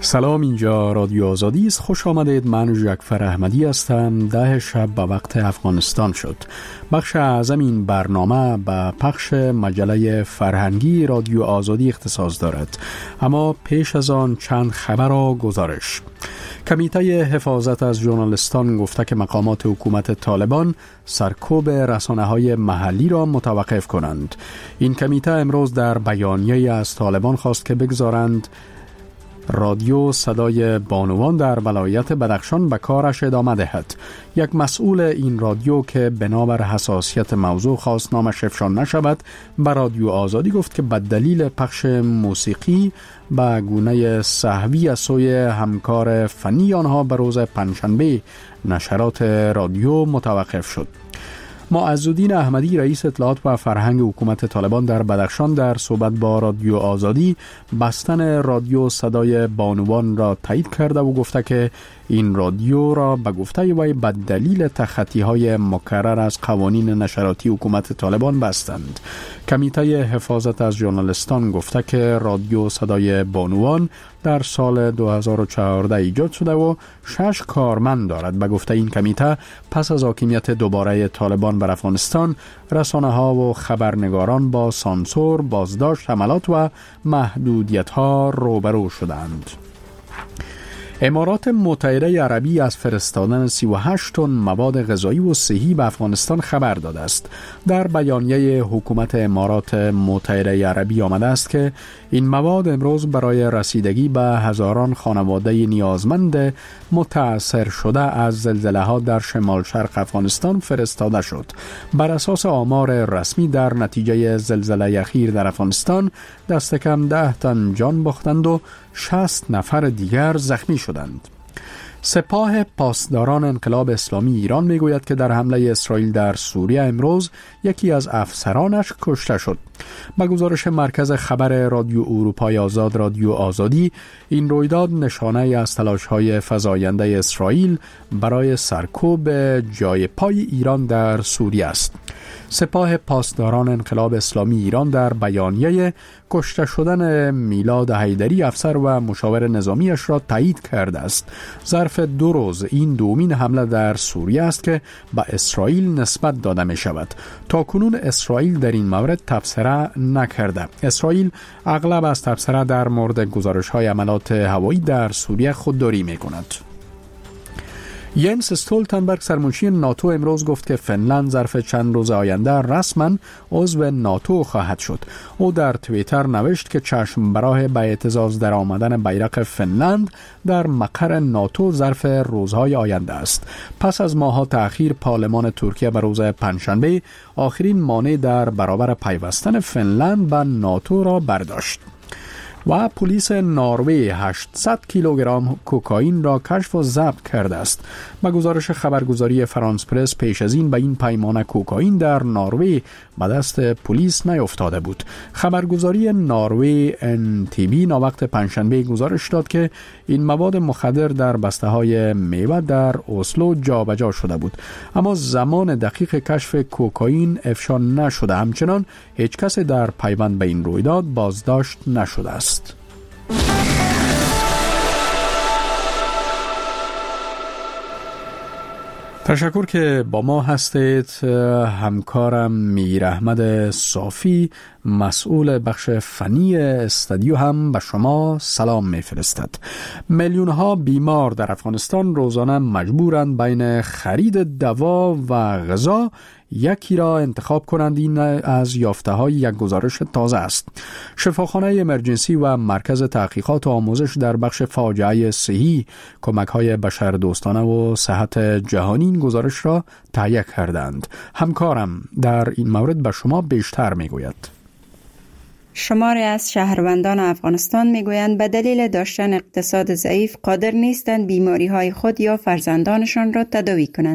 سلام، اینجا رادیو آزادی است. خوش آمدید. من جعفر احمدی هستم. 10 شب به وقت افغانستان شد. بخش اعظم این برنامه به پخش مجله فرهنگی رادیو آزادی اختصاص دارد، اما پیش از آن چند خبر و گزارش. کمیته حفاظت از ژورنالیستان گفته که مقامات حکومت طالبان سرکوب رسانه‌های محلی را متوقف کنند. این کمیته امروز در بیانیه‌ای از طالبان خواست که بگذارند رادیو صدای بانوان در ولایت بدخشان به کارش ادامه دهد. یک مسئول این رادیو که بنابر حساسیت موضوع خواست نامش افشا نشود، به رادیو آزادی گفت که به دلیل پخش موسیقی به گونه سهوی از سوی همکار فنی آنها به روز پنجشنبه نشرات رادیو متوقف شد. معزالدین احمدی رئیس اطلاعات و فرهنگ حکومت طالبان در بدخشان در صحبت با رادیو آزادی بستن رادیو صدای بانوان را تایید کرده و گفته که این رادیو را به گفته وی به دلیل تخطی‌های مکرر از قوانین نشراتی حکومت طالبان بستند. کمیته حفاظت از ژورنالیستان گفته که رادیو صدای بانوان در سال 2014 ایجاد شده و 6 کارمند دارد. به گفته این کمیته پس از حاکمیت دوباره طالبان بر افغانستان، رسانه‌ها و خبرنگاران با سانسور، بازداشت، حملات و محدودیت‌ها روبرو شدند. امارات متحده عربی از فرستادن 38 تن مواد غذایی و صحی به افغانستان خبر داده است. در بیانیه حکومت امارات متحده عربی آمده است که این مواد امروز برای رسیدگی به هزاران خانواده نیازمند متاثر شده از زلزله‌ها در شمال شرق افغانستان فرستاده شد. بر اساس آمار رسمی در نتیجه زلزله اخیر در افغانستان دست کم 10 تن جان باختند و 60 نفر دیگر زخمی شدند. سپاه پاسداران انقلاب اسلامی ایران میگوید که در حمله اسرائیل در سوریه امروز یکی از افسرانش کشته شد. با گزارش مرکز خبر رادیو اروپای آزاد رادیو آزادی، این رویداد نشانه از تلاش‌های فزاینده اسرائیل برای سرکوب جای پای ایران در سوریه است. سپاه پاسداران انقلاب اسلامی ایران در بیانیه کشته شدن میلاد حیدری افسر و مشاور نظامیش را تایید کرده است. ظرف 2 روز این دومین حمله در سوریه است که به اسرائیل نسبت داده می شود. تا کنون اسرائیل در این مورد تبصره نکرده. اسرائیل اغلب از تبصره در مورد گزارش‌های عملات هوایی در سوریه خودداری می کند. ینس استولتنبرگ سرمنشی ناتو امروز گفت که فنلند ظرف چند روز آینده رسما عضو ناتو خواهد شد. او در توییتر نوشت که چشم براه به اعتزاز در آمدن بیرق فنلند در مقر ناتو ظرف روزهای آینده است. پس از ماه‌ها تأخیر، پارلمان ترکیه به روز پنجشنبه آخرین مانع در برابر پیوستن فنلند به ناتو را برداشت. و پلیس نروژ 800 کیلوگرم کوکائین را کشف و ضبط کرده است. با گزارش خبرگزاری فرانس پرس، پیش از این به این پیمانه کوکائین در نروژ به دست پلیس نیفتاده بود. خبرگزاری نروژ NTV ناوقت پنجشنبه گزارش داد که این مواد مخدر در بسته‌های میوه در اسلو جابجا شده بود، اما زمان دقیق کشف کوکائین افشا نشده. همچنان هیچ کس در پیوند به این رویداد بازداشت نشده است. تشکر که با ما هستید. همکارم میر احمد صافی، مسئول بخش فنی استودیو، هم به شما سلام میفرستد. میلیون ها بیمار در افغانستان روزانه مجبورند بین خرید دوا و غذا یکی را انتخاب کنند. این از یافته های یک گزارش تازه است. شفاخانه امرجنسی و مرکز تحقیقات و آموزش در بخش فاجعه صحی کمک های بشردوستانه و صحت جهانی این گزارش را تهیه کردند. همکارم در این مورد به شما بیشتر میگوید. شماری از شهروندان افغانستان میگویند به دلیل داشتن اقتصاد ضعیف قادر نیستند بیماری های خود یا فرزندانشان را تداوی کنند.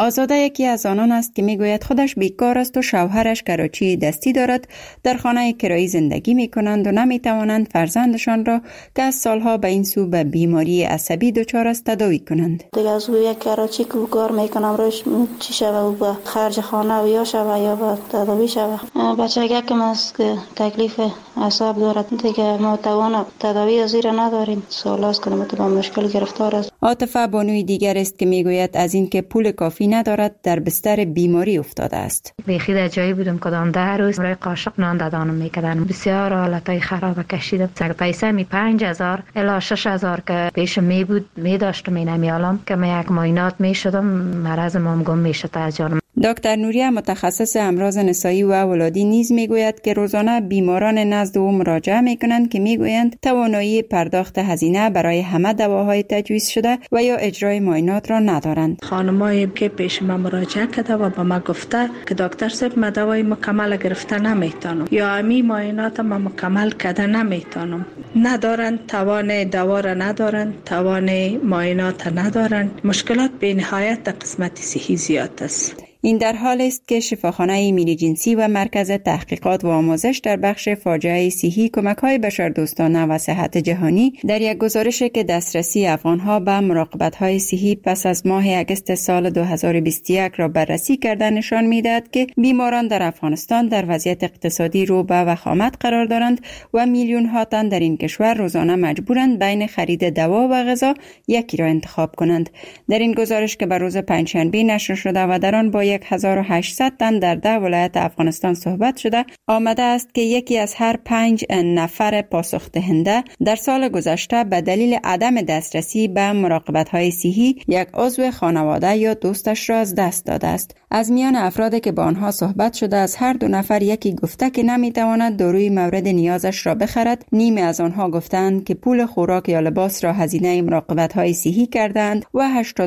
آزاده یکی از آنان است که میگوید خودش بیکار است و شوهرش کراچی دستی دارد، در خانه کرایی زندگی میکنند و نمیتوانند فرزندشان را که از سالها به این سو به بیماری عصبی دچار است تداوی کنند. دیگه از یک کراچی که کار میکنم روش چی شوه و به خرج خانه و یا شوه یا به تداوی شوه. بچه یکم است که تکلیف اعصاب دارد، دیگه ما توان تداوی از زیر نداریم. سال است که با مشکل گرفتار است. عاطفه بانوی دیگر است که میگوید از اینکه پول کافی ندارد در بستر بیماری افتاده است. بیخی در جایی بودم کدام 10 روز برای قاشق نان دادانم میکردن. بسیار حالتای خراب کشیدم. پیسه می 5000 الی 6000 که پیش می بود می داشتم می نمیالم که من یک معاینات می شدم مرضم گم می شد از جانم. دکتر نوریه متخصص امراض نسایی و اولادی نیز میگوید که روزانه بیماران نزد او مراجعه میکنند که میگویند توانایی پرداخت هزینه برای همه دواهای تجویز شده و یا اجرای معاینات را ندارند. خانمایی که پیش ما مراجعه کرده و به ما گفته که دکتر صاحب ما دوای مکمل گرفته نمیتونم یا امی معاینات ما مکمل کرده نمیتونم. ندارند توان دوا را ندارند، توان معاینات ندارند. مشکلات به نهایت در قسمت صحی زیاد است. این در حال است که شفاخانه ملی جنسی و مرکز تحقیقات و آموزش در بخش فاجعه صحی کمک‌های بشردوستانه و صحت جهانی در یک گزارشی که دسترسی افغان‌ها به مراقبت‌های صحی پس از ماه اگست سال 2021 را بررسی کرده نشان می‌دهد که بیماران در افغانستان در وضعیت اقتصادی رو به وخامت قرار دارند و میلیون‌ها تن در این کشور روزانه مجبورند بین خرید دوا و غذا یکی را انتخاب کنند. در این گزارش که بر روز پنجشنبه نشر شده و در آن با 1800 تن در 10 ولایت افغانستان صحبت شده، آمده است که یکی از هر 5 نفر پاسخ دهنده در سال گذشته به دلیل عدم دسترسی به مراقبت‌های صحی یک عضو خانواده یا دوستش را از دست داده است. از میان افرادی که با آنها صحبت شده از هر 2 نفر یکی گفته که نمیتواند داروی مورد نیازش را بخرد. نیم از آنها گفتند که پول خوراک یا لباس را هزینه مراقبت‌های صحی کردند و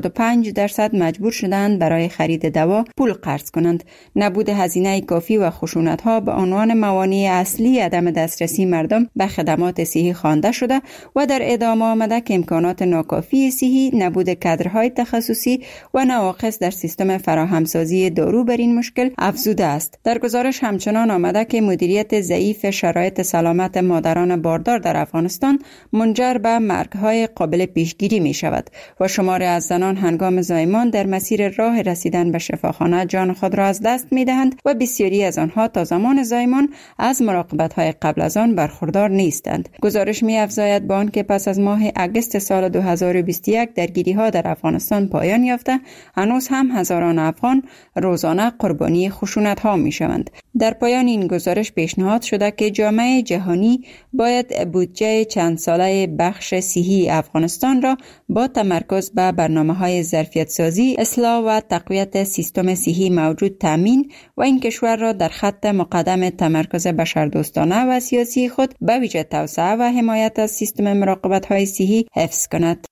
85% مجبور شدند برای خرید دوا پول قرض کنند. نبود هزینه کافی و خشونت‌ها به عنوان موانع اصلی عدم دسترسی مردم به خدمات صحی خوانده شده و در ادامه آمده که امکانات ناکافی صحی، نبود کادرهای تخصصی و نواقص در سیستم فراهمسازی دارو بر این مشکل افزوده است. در گزارش همچنان آمده که مدیریت ضعیف شرایط سلامت مادران باردار در افغانستان منجر به مرگ‌های قابل پیشگیری می شود و شماری از زنان هنگام زایمان در مسیر راه رسیدن به شفاخانه جان خود را از دست می دهند و بسیاری از آنها تا زمان زایمان از مراقبت‌های قبل از آن برخوردار نیستند. گزارش می افزاید با آنکه پس از ماه اگست سال 2021 درگیری‌ها در افغانستان پایان یافته، هنوز هم هزاران افغان روزانه قربانی خشونت‌ها می‌شوند. در پایان این گزارش پیشنهاد شده که جامعه جهانی باید بودجه چند ساله بخش صحی افغانستان را با تمرکز بر برنامه‌های ظرفیت‌سازی، اصلاح و تقویت سیستم صحی موجود تامین و این کشور را در خط مقدم تمرکز بشردوستانه و سیاسی خود به ویژه توسعه و حمایت از سیستم مراقبت‌های صحی حفظ کند.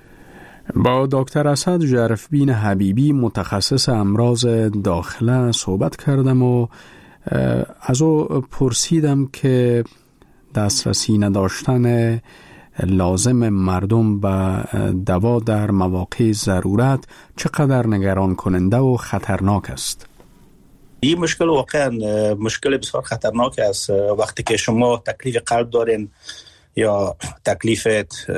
با دکتر اسد ژرفبین حبیبی متخصص امراض داخله صحبت کردم و از او پرسیدم که دسترسی نداشتن لازم مردم به دوا در مواقع ضرورت چقدر نگران کننده و خطرناک است. این مشکل واقعا مشکل بسیار خطرناک است. وقتی که شما تکلیف قلب دارین یا تکلیف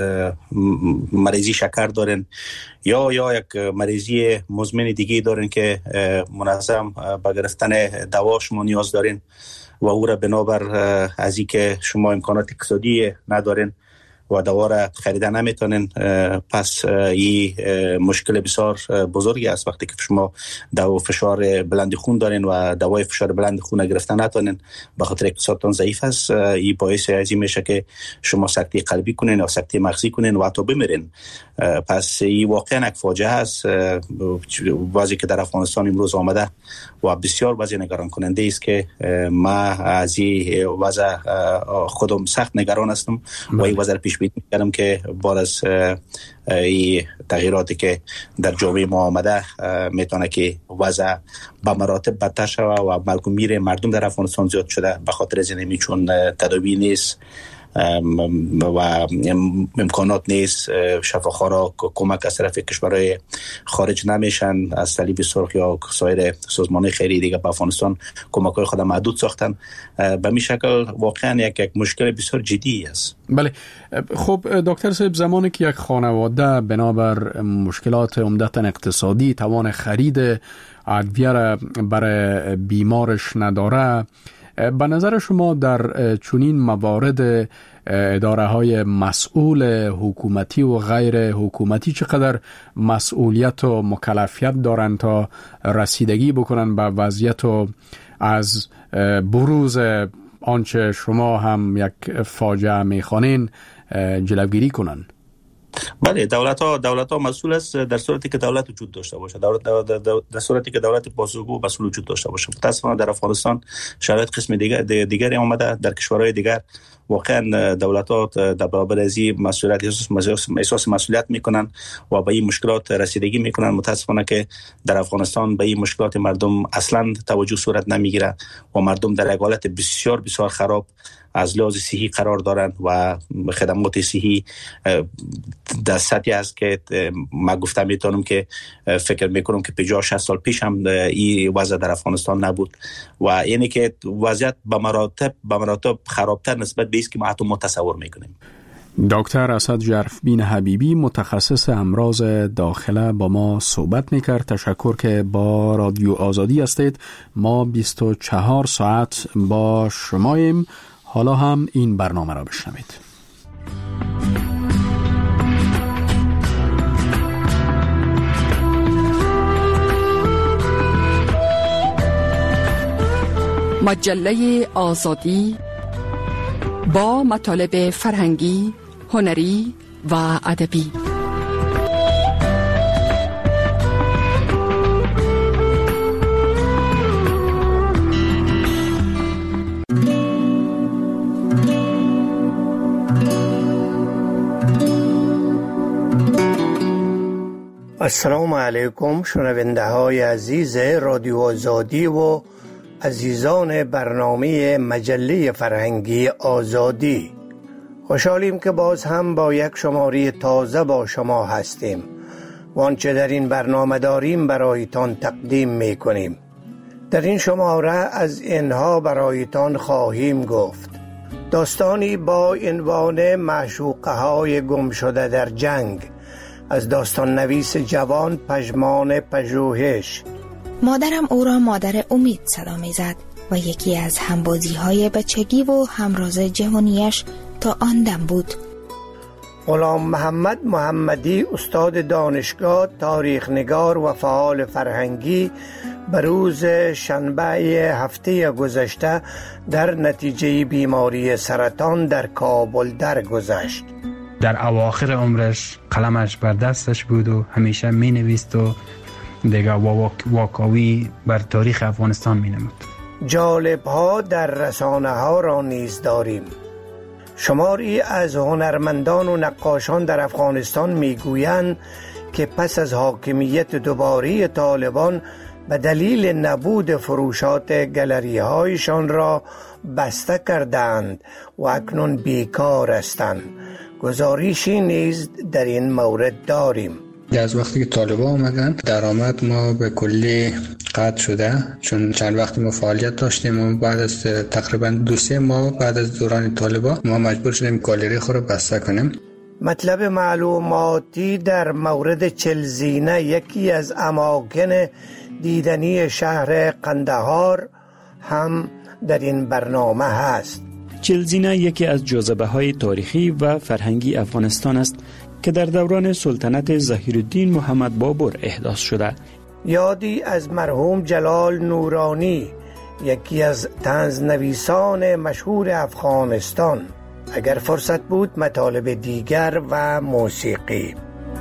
مریضی شکر دارین یا یک مریضی مزمن دیگه دارین که منظم به گرفتن دوا شما نیاز دارین و او را بنابر از اینکه شما امکانات اقتصادی ندارین و دوا را خریده نمیتونین، پس این مشکل بسیار بزرگی است. وقتی که شما دوا فشار بلند خون دارین و دوای فشار بلند خون گرفتن نتونین به خاطر اقتصادتان ضعیف است، این باعث از این میشه که شما سکته قلبی کنین یا سکته مغزی کنین و حتی بمیرین. پس این واقعا یک فاجعه است. وضعی که در افغانستان امروز آمده و بسیار وضع نگران کننده است که ما از این وضع خودم سخت نگران هستم و این وضع پیش بینی کردم که بعد از این تغییراتی که در جامعه ما آمده میتونه که وضع به مراتب بدتر شود و مرگ و میر مردم در افغانستان زیاد شده به خاطر از اینمی چون تداوی نیست و امکانات نیست. شفاخوارا کمک از طرف کشورهای خارج نمیشن، از صلیب سرخ یا سایر سازمان خیریه دیگه به افغانستان کمک‌های خود محدود ساختن. به می شکل واقعا یک مشکل بسیار جدی است. بله. خب دکتر صاحب، زمانی که یک خانواده بنابر مشکلات عمدتاً اقتصادی توان خرید ادویه را برای بیمارش نداره، به نظر شما در چنین موارد اداره های مسئول حکومتی و غیر حکومتی چقدر مسئولیت و مکلفیت دارند تا رسیدگی بکنن به وضعیت و از بروز آنچه شما هم یک فاجعه میخوانین جلوگیری کنن؟ بله، دولت ها مسئول است در صورتی که دولت وجود داشته باشه، در صورتی که دولت پاسخگو مسئول وجود داشته باشه. متاسفانه در افغانستان شرایط قسم دیگری آمده. در کشورهای دیگر واقعا دولت‌ها در برابر از این مسئولیت احساس مسئولیت میکنن و به این مشکلات رسیدگی میکنن. متاسفانه که در افغانستان به این مشکلات مردم اصلا توجه صورت نمیگیره و مردم در یک حالت بسیار بسیار خراب از لحاظ صحی قرار دارند و خدمات صحی در سطحی است که من گفتم میتونم که فکر میکنم که 50-60 سال پیش هم این وضع در افغانستان نبود و یعنی که وضعیت به مراتب خرابتر نسبت به است که ما تصور میکنیم. دکتر اسد ژرفبین حبیبی، متخصص امراض داخله، با ما صحبت میکرد. تشکر که با رادیو آزادی هستید. ما 24 ساعت با شماییم. حالا هم این برنامه را بشنوید. مجله آزادی با مطالب فرهنگی، هنری و ادبی. السلام علیکم شنونده های عزیز رادیو آزادی و عزیزان برنامه مجله فرهنگی آزادی. خوشحالیم که باز هم با یک شماره تازه با شما هستیم و آنچه در این برنامه داریم برایتان تقدیم می کنیم. در این شماره از اینها برایتان خواهیم گفت: داستانی با عنوان معشوقه های گم شده در جنگ از داستان نویس جوان پژمان پژوهش. مادرم او را مادر امید صدا می زد و یکی از همبازی های بچگی و همراز جوانیش تا آن دم بود. غلام محمد محمدی، استاد دانشگاه، تاریخ نگار و فعال فرهنگی، بروز شنبه هفته گذشته در نتیجه بیماری سرطان در کابل درگذشت. در اواخر عمرش قلمش بر دستش بود و همیشه می نویست و دیگه واکاوی بر تاریخ افغانستان می نمود. جالب ها در رسانه ها را نیز داریم. شماری از هنرمندان و نقاشان در افغانستان می گویند که پس از حاکمیت دوباره طالبان به دلیل نبود فروشات گالری هایشان را بسته کردند و اکنون بیکار هستند. گزارشی نیز در این مورد داریم. از وقتی که طالبان آمدن درآمد ما به کلی قطع شده، چون چند وقتی ما فعالیت داشتیم و بعد از تقریبا 2-3 ماه بعد از دوران طالبان ما مجبور شدیم گالری خود را بسته کنیم. مطلب معلوماتی در مورد چلزینه، یکی از اماکن دیدنی شهر قندهار، هم در این برنامه هست. چلزینه یکی از جاذبه‌های تاریخی و فرهنگی افغانستان است که در دوران سلطنت ظهیرالدین محمد بابر احداث شده. یادی از مرحوم جلال نورانی، یکی از طنزنویسان مشهور افغانستان. اگر فرصت بود مطالب دیگر و موسیقی.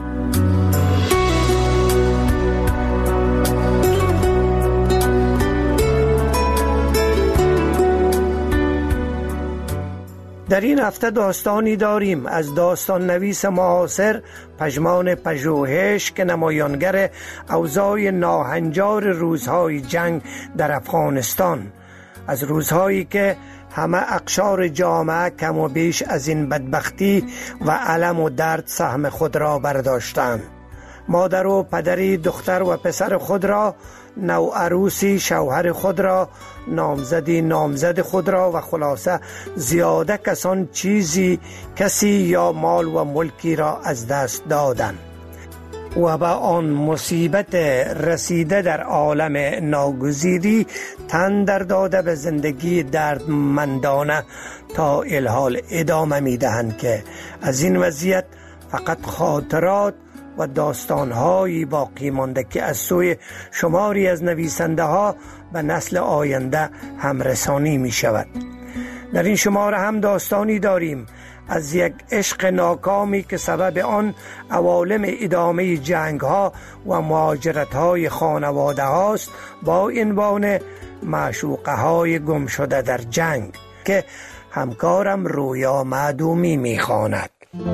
در این هفته داستانی داریم از داستان نویس معاصر پژمان پژوهش که نمایانگر اوضاع ناهنجار روزهای جنگ در افغانستان، از روزهایی که همه اقشار جامعه کم و بیش از این بدبختی و الم و درد سهم خود را برداشتند. مادر و پدری دختر و پسر خود را، نوعروسی شوهر خود را، نامزد خود را و خلاصه زیاده کسان کسی یا مال و ملکی را از دست دادند و با آن مصیبت رسیده در عالم ناگزیری تن در داده به زندگی دردمندانه تا الحال ادامه می دهند که از این وضعیت فقط خاطرات و داستان‌هایی باقی مانده که از سوی شماری از نویسنده ها به نسل آینده همرسانی می شود. در این شماره هم داستانی داریم از یک عشق ناکامی که سبب آن عوالم ادامه جنگ ها و مهاجرت های خانواده هاست با عنوان معشوقه های گم شده در جنگ که همکارم رویا معدومی می خواند.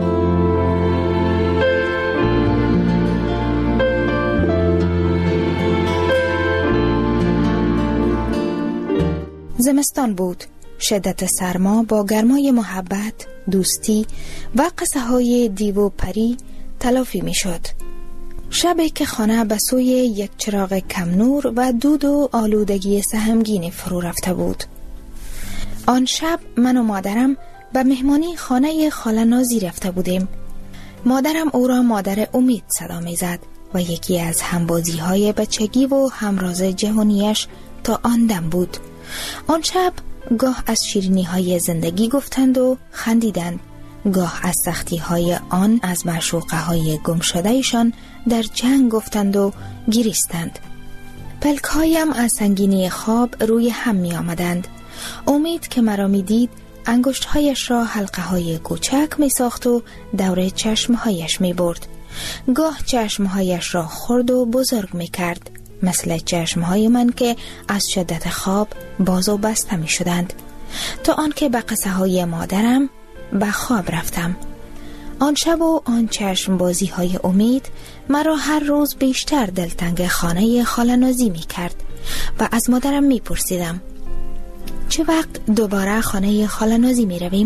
زمستان بود. شدت سرما با گرمای محبت، دوستی و قصه های دیو و پری تلافی می شد. شبی که خانه به سوی یک چراغ کم نور و دود و آلودگی سهمگینی فرو رفته بود. آن شب من و مادرم به مهمانی خانه خاله نازی رفته بودیم. مادرم او را مادر امید صدا می زد و یکی از همبازی های بچگی و همراز جوانیش تا آن دم بود. آن شب گاه از شیرینی های زندگی گفتند و خندیدند، گاه از سختی های آن از معشوقه های گم شده ایشان در جنگ گفتند و گریستند. پلک هایم از سنگینی خواب روی هم می آمدند. امید که مرا می دید انگشت هایش را حلقه های کوچک می ساخت و دور چشم هایش می برد. گاه چشم هایش را خرد و بزرگ می کرد، مثل چشمهای من که از شدت خواب باز و بسته می شدند. تا آنکه به قصه های مادرم به خواب رفتم. آن شب و آن چشم بازی های امید مرا هر روز بیشتر دلتنگ خانه خاله نازی می کرد و از مادرم می پرسیدم چه وقت دوباره خانه خاله نازی می رویم؟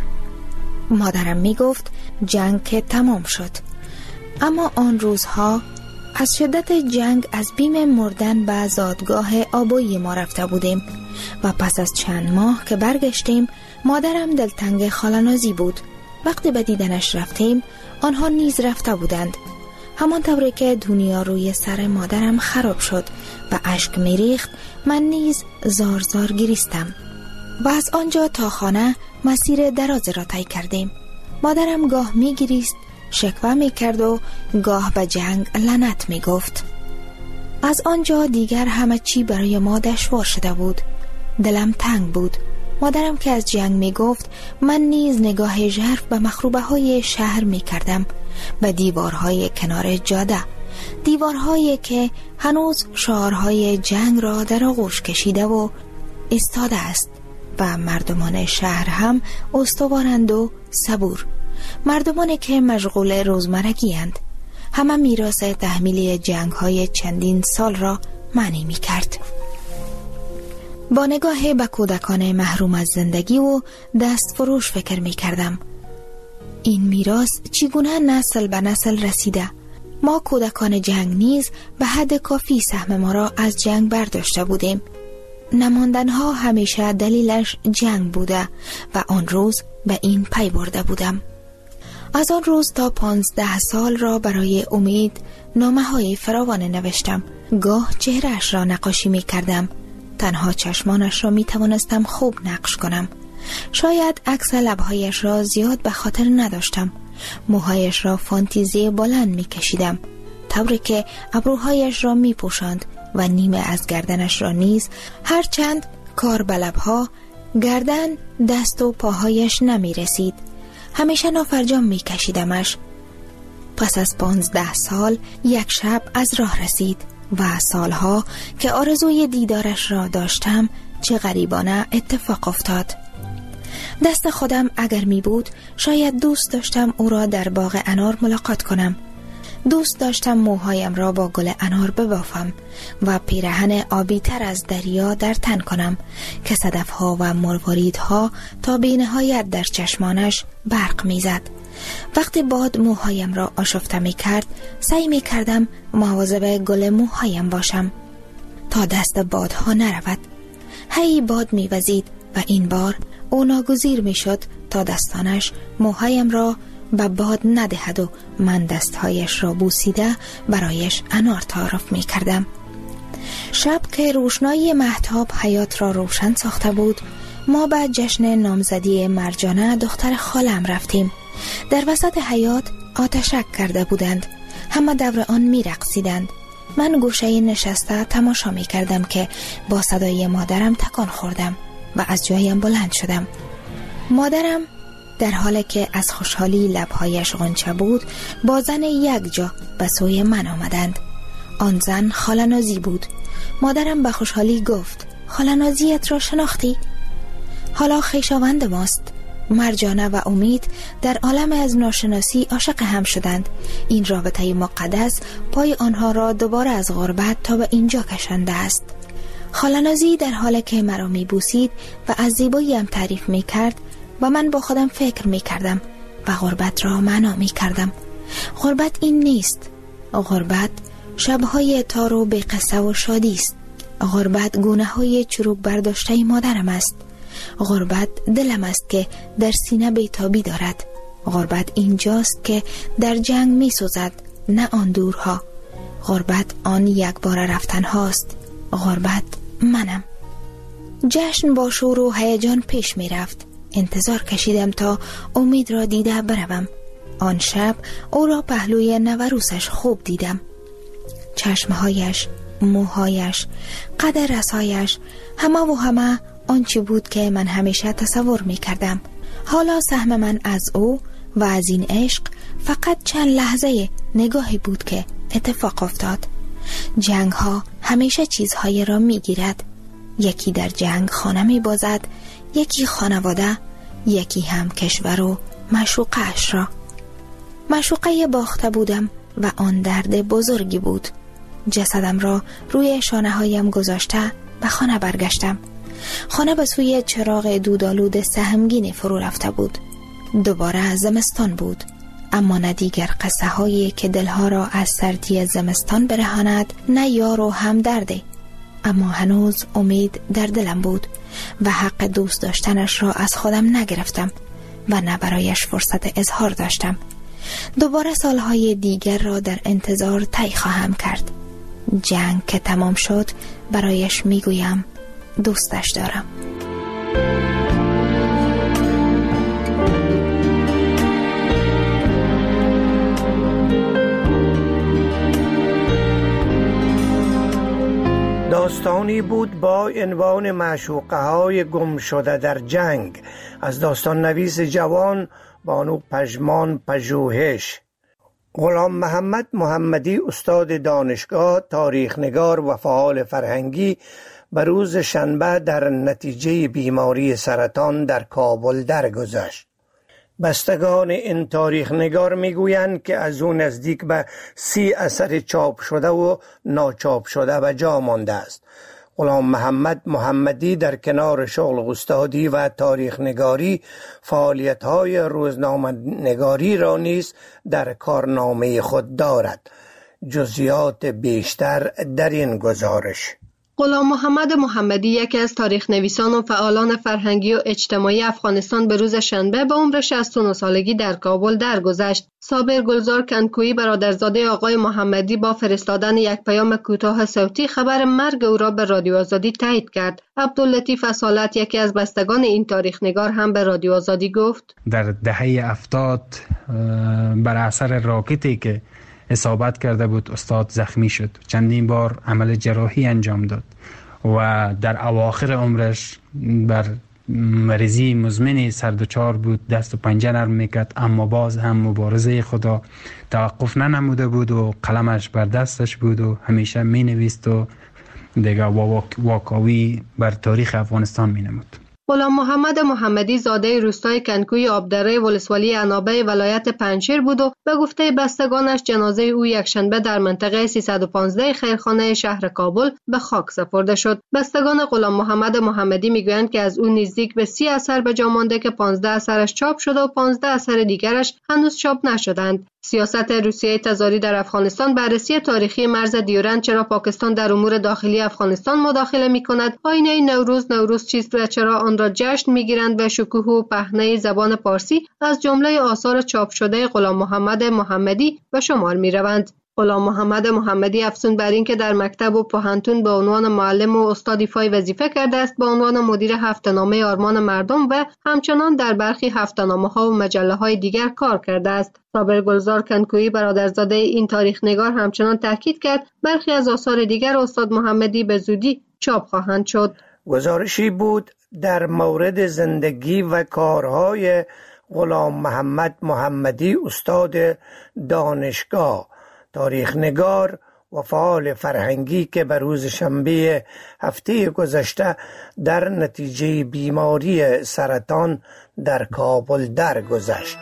مادرم می گفت جنگ که تمام شد. اما آن روزها از شدت جنگ از بیم مردن به زادگاه آبایی ما رفته بودیم و پس از چند ماه که برگشتیم مادرم دلتنگ خاله نازی بود. وقتی به دیدنش رفتیم آنها نیز رفته بودند. همان طوری که دنیا روی سر مادرم خراب شد و اشک میریخت، من نیز زار زار گریستم و از آنجا تا خانه مسیر دراز را طی کردیم. مادرم گاه میگریست، شکوه می کرد و گاه به جنگ لعنت می گفت. از آنجا دیگر همه چی برای ما دشوار شده بود. دلم تنگ بود. مادرم که از جنگ می گفت، من نیز نگاه ژرف به مخروبه های شهر می کردم، به دیوارهای کنار جاده، دیوارهایی که هنوز شعارهای جنگ را در آغوش کشیده و ایستاده است و مردمان شهر هم استوارند و صبور، مردمانی که مشغول روزمرگی اند. همه میراث تحمیلی جنگ های چندین سال را معنی می کرد. با نگاه به کودکان محروم از زندگی و دست فروش فکر می کردم. این میراث چگونه نسل به نسل رسیده؟ ما کودکان جنگ نیز به حد کافی سهم ما را از جنگ برداشته بودیم. نماندنها همیشه دلیلش جنگ بوده و آن روز به این پی برده بودم. از آن روز تا 15 سال را برای امید نامه های فراوان نوشتم. گاه چهرهش را نقاشی می کردم. تنها چشمانش را می توانستم خوب نقش کنم. شاید عکس لبهایش را زیاد به خاطر نداشتم. موهایش را فانتزی بلند می کشیدم، طوری که ابروهایش را می پوشاند و نیمه از گردنش را نیز، هرچند کار به لبها، گردن، دست و پاهایش نمی رسید. همیشه نافرجام می کشیدمش. پس از 15 سال یک شب از راه رسید و سالها که آرزوی دیدارش را داشتم چه غریبانه اتفاق افتاد. دست خودم اگر می بود شاید دوست داشتم او را در باغ انار ملاقات کنم. دوست داشتم موهایم را با گل انار ببافم و پیراهن آبی تر از دریا در تن کنم که صدفها و مرواریدها تا بی نهایت در چشمانش برق میزد. وقتی باد موهایم را آشفته می کرد، سعی می کردم مواظب گل موهایم باشم تا دست بادها نرود. هی باد می وزید و این بار او ناگزیر می شد تا دستانش موهایم را به باد ندهد و من دستهایش را بوسیده برایش انار تعارف می کردم. شب که روشنایی مهتاب حیات را روشن ساخته بود، ما به جشن نامزدی مرجانه دختر خالم رفتیم. در وسط حیات آتشک کرده بودند. همه دور آن می رقصیدند. من گوشه نشسته تماشا می کردم که با صدای مادرم تکان خوردم و از جایم بلند شدم. مادرم در حالی که از خوشحالی لبهایش غنچه بود با زن یک جا به سوی من آمدند. آن زن خاله نازی بود. مادرم به خوشحالی گفت: خاله نازیت را شناختی؟ حالا خویشاوند ماست. مرجانه و امید در عالم از ناشناسی عاشق هم شدند. این رابطه مقدس پای آنها را دوباره از غربت تا به اینجا کشانده است. خاله نازی در حالی که مرا می بوسید و از زیباییم تعریف می کرد و من با خودم فکر می کردم و غربت را معنا می کردم. غربت این نیست. غربت شبهای تار و بی قصه و شادی است. غربت گونه های چروک برداشته مادرم است. غربت دلم است که در سینه بیتابی دارد. غربت اینجاست که در جنگ می سوزد، نه آن دورها. غربت آن یک بار رفتن هاست. غربت منم. جشن با شور و هیجان پیش می رفت. انتظار کشیدم تا امید را دیده بروم. آن شب او را پهلوی نوروسش خوب دیدم. چشمهایش، موهایش، قد رسایش، همه آنچه بود که من همیشه تصور می کردم. حالا سهم من از او و از این عشق فقط چند لحظه نگاهی بود که اتفاق افتاد. جنگ ها همیشه چیزهای را می گیرد. یکی در جنگ خانه می بازد، یکی خانواده، یکی هم کشور و معشوقه‌اش را. معشوقه باخته بودم و آن درد بزرگی بود. جسدم را روی شانه هایم گذاشته به خانه برگشتم. خانه به سوی چراغ دودآلود سهمگین فرو رفته بود. دوباره زمستان بود، اما نه دیگر قصه هایی که دلها را از سردی زمستان برهاند، نه یار و همدرده. اما هنوز امید در دلم بود و حق دوست داشتنش را از خودم نگرفتم و نه برایش فرصت اظهار داشتم. دوباره سالهای دیگر را در انتظار طی خواهم کرد. جنگ که تمام شد برایش میگویم دوستش دارم. داستانی بود با عنوان معشوقه های گم شده در جنگ از داستان نویس جوان بانو پژمان پژوهش. غلام محمد محمدی استاد دانشگاه، تاریخ نگار و فعال فرهنگی به روز شنبه در نتیجه بیماری سرطان در کابل درگذشت. بستگان این تاریخ نگار میگویند که از اون نزدیک به 30 اثر چاپ شده و ناچاپ شده به جا مانده است. غلام محمد محمدی در کنار شغل استادی و تاریخ نگاری فعالیت‌های روزنامه نگاری را نیز در کارنامه خود دارد. جزئیات بیشتر در این گزارش. غلام محمد محمدی یکی از تاریخ نویسان و فعالان فرهنگی و اجتماعی افغانستان به روز شنبه به عمر 69 سالگی در کابل درگذشت. صابر گلزار کنکویی برادرزاده آقای محمدی با فرستادن یک پیام کوتاه صوتی خبر مرگ او را به رادیو آزادی تایید کرد. عبداللطیف اصالت یکی از بستگان این تاریخ نگار هم به رادیو آزادی گفت: در دهه 70 بر اثر راکتی که اصابت کرده بود استاد زخمی شد، چندین بار عمل جراحی انجام داد و در اواخر عمرش بر مریضی مزمن سردوچار بود، دست و پنجه نرم میکرد، اما باز هم مبارزه خدا توقف ننموده بود و قلمش بر دستش بود و همیشه می نویست و دیگه واکاوی بر تاریخ افغانستان می نمود. غلام محمد محمدی زاده روستای کنکوی آبدره ولسوالی عنابه ولایت پنجشیر بود و به گفته بستگانش جنازه او یکشنبه در منطقه 315 خیرخانه شهر کابل به خاک سپرده شد. بستگان غلام محمد محمدی میگویند که از او نزدیک به 30 اثر به جا مانده که 15 اثرش چاپ شده و 15 اثر دیگرش هنوز چاپ نشدند. سیاست روسیه تزاری در افغانستان بررسی تاریخی مرز دیورند، چرا پاکستان در امور داخلی افغانستان مداخله می‌کند، آینه نوروز چیست و چرا آن را جشن می‌گیرند و شکوه و پهنه زبان پارسی از جمله آثار چاپ شده غلام محمد محمدی به شمار می‌روند. غلام محمد محمدی افزون بر این که در مکتب و پوهنتون به عنوان معلم و استاد ایفای وظیفه کرده است، به عنوان مدیر هفته‌نامه آرمان مردم و همچنان در برخی هفته‌نامه‌ها و مجله‌های دیگر کار کرده است. صابر گلزار کنکویی برادرزاده این تاریخ نگار همچنان تاکید کرد برخی از آثار دیگر استاد محمدی به زودی چاپ خواهند شد. گزارشی بود در مورد زندگی و کارهای غلام محمد محمدی، استاد دانشگاه، تاریخ نگار و فعال فرهنگی که به روز شنبه هفته گذشته در نتیجه بیماری سرطان در کابل درگذشت.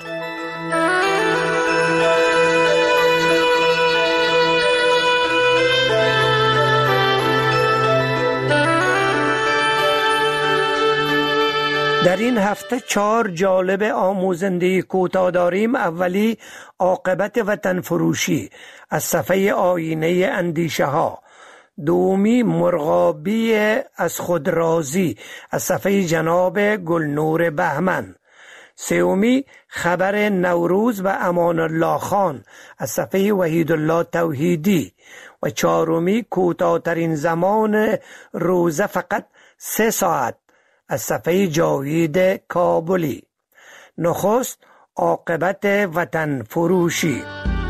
در این هفته 4 جالب آموزنده کوتاه داریم. اولی عاقبت وطن فروشی از صفحه آینه اندیشه ها. دومی مرغابی از خود راضی از صفحه جناب گلنور بهمن. سومی خبر نوروز و امان الله خان از صفحه وحید الله توحیدی. و چهارمی کوتاه‌ترین زمان روزه فقط 3 ساعت از صفحه جاوید کابلی. نخست عاقبت وطن فروشی.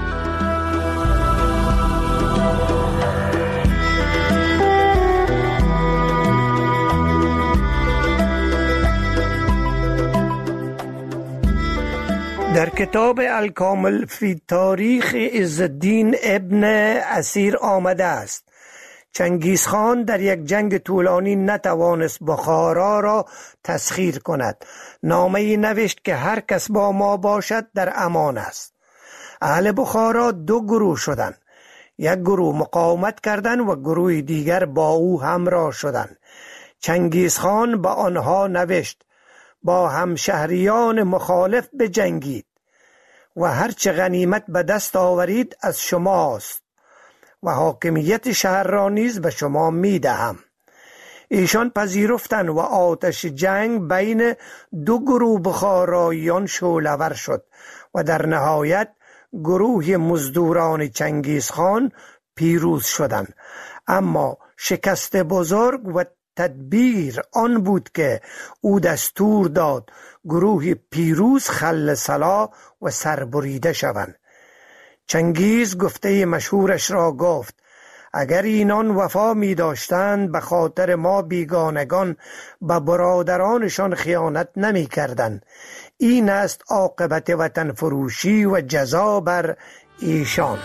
در کتاب الکامل فی تاریخ عزالدین ابن اسیر آمده است چنگیزخان در یک جنگ طولانی نتوانست بخارا را تسخیر کند. نامه‌ای نوشت که هر کس با ما باشد در امان است. اهل بخارا 2 گروه شدند. یک گروه مقاومت کردند و گروه دیگر با او همراه شدند. چنگیزخان با آنها نوشت با همشهریان مخالف بجنگید و هرچه غنیمت به دست آورید از شماست و حاکمیت شهر را نیز به شما می دهم. ایشان پذیرفتند و آتش جنگ بین 2 گروه بخاراییان شعله‌ور شد و در نهایت گروه مزدوران چنگیزخان پیروز شدند. اما شکست بزرگ و تدبیر آن بود که او دستور داد گروه پیروز خل سلا و سربریده شوند. چنگیز گفته مشهورش را گفت اگر اینان وفا می داشتند به خاطر ما بیگانگان به برادرانشان خیانت نمی کردند. این است عاقبت وطن فروشی و جزا بر ایشان.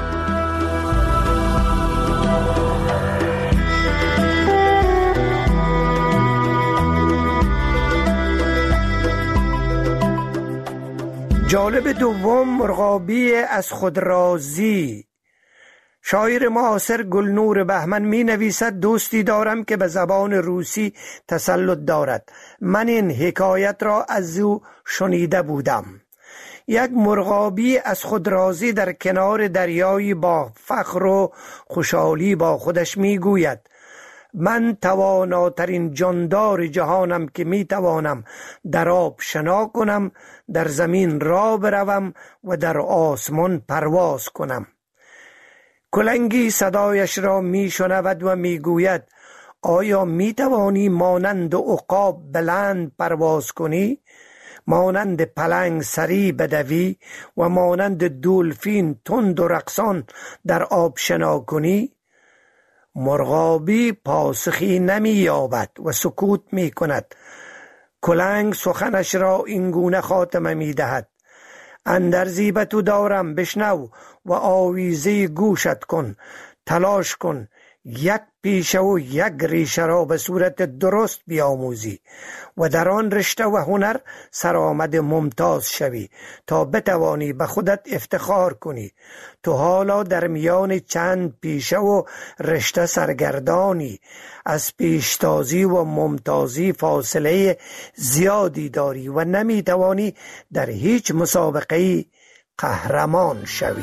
جالب دوم مرغابی از خود راضی. شاعر معاصر گلنور بهمن می نویسد دوستی دارم که به زبان روسی تسلط دارد. من این حکایت را از او شنیده بودم. یک مرغابی از خود راضی در کنار دریایی با فخر و خوشحالی با خودش می گوید من تواناترین جاندار جهانم که می توانم در آب شنا کنم، در زمین راه بروم و در آسمان پرواز کنم. کلنگی صدایش را می شنود و می گوید آیا می توانی مانند عقاب بلند پرواز کنی؟ مانند پلنگ سریع بدوی و مانند دولفین تند و رقصان در آب شنا کنی؟ مرغابی پاسخی نمی یابد و سکوت می کند. کلنگ سخنش را اینگونه خاتمه می دهد اندرزی به تو دارم بشنو و آویزه گوشت کن. تلاش کن یک پیش او یک ریشه را به صورت درست بیاموزی و در آن رشته و هنر سرآمد ممتاز شوی تا بتوانی به خودت افتخار کنی. تو حالا در میان چند پیشه و رشته سرگردانی، از پیشتازی و ممتازی فاصله زیادی داری و نمیتوانی در هیچ مسابقه‌ای قهرمان شوی.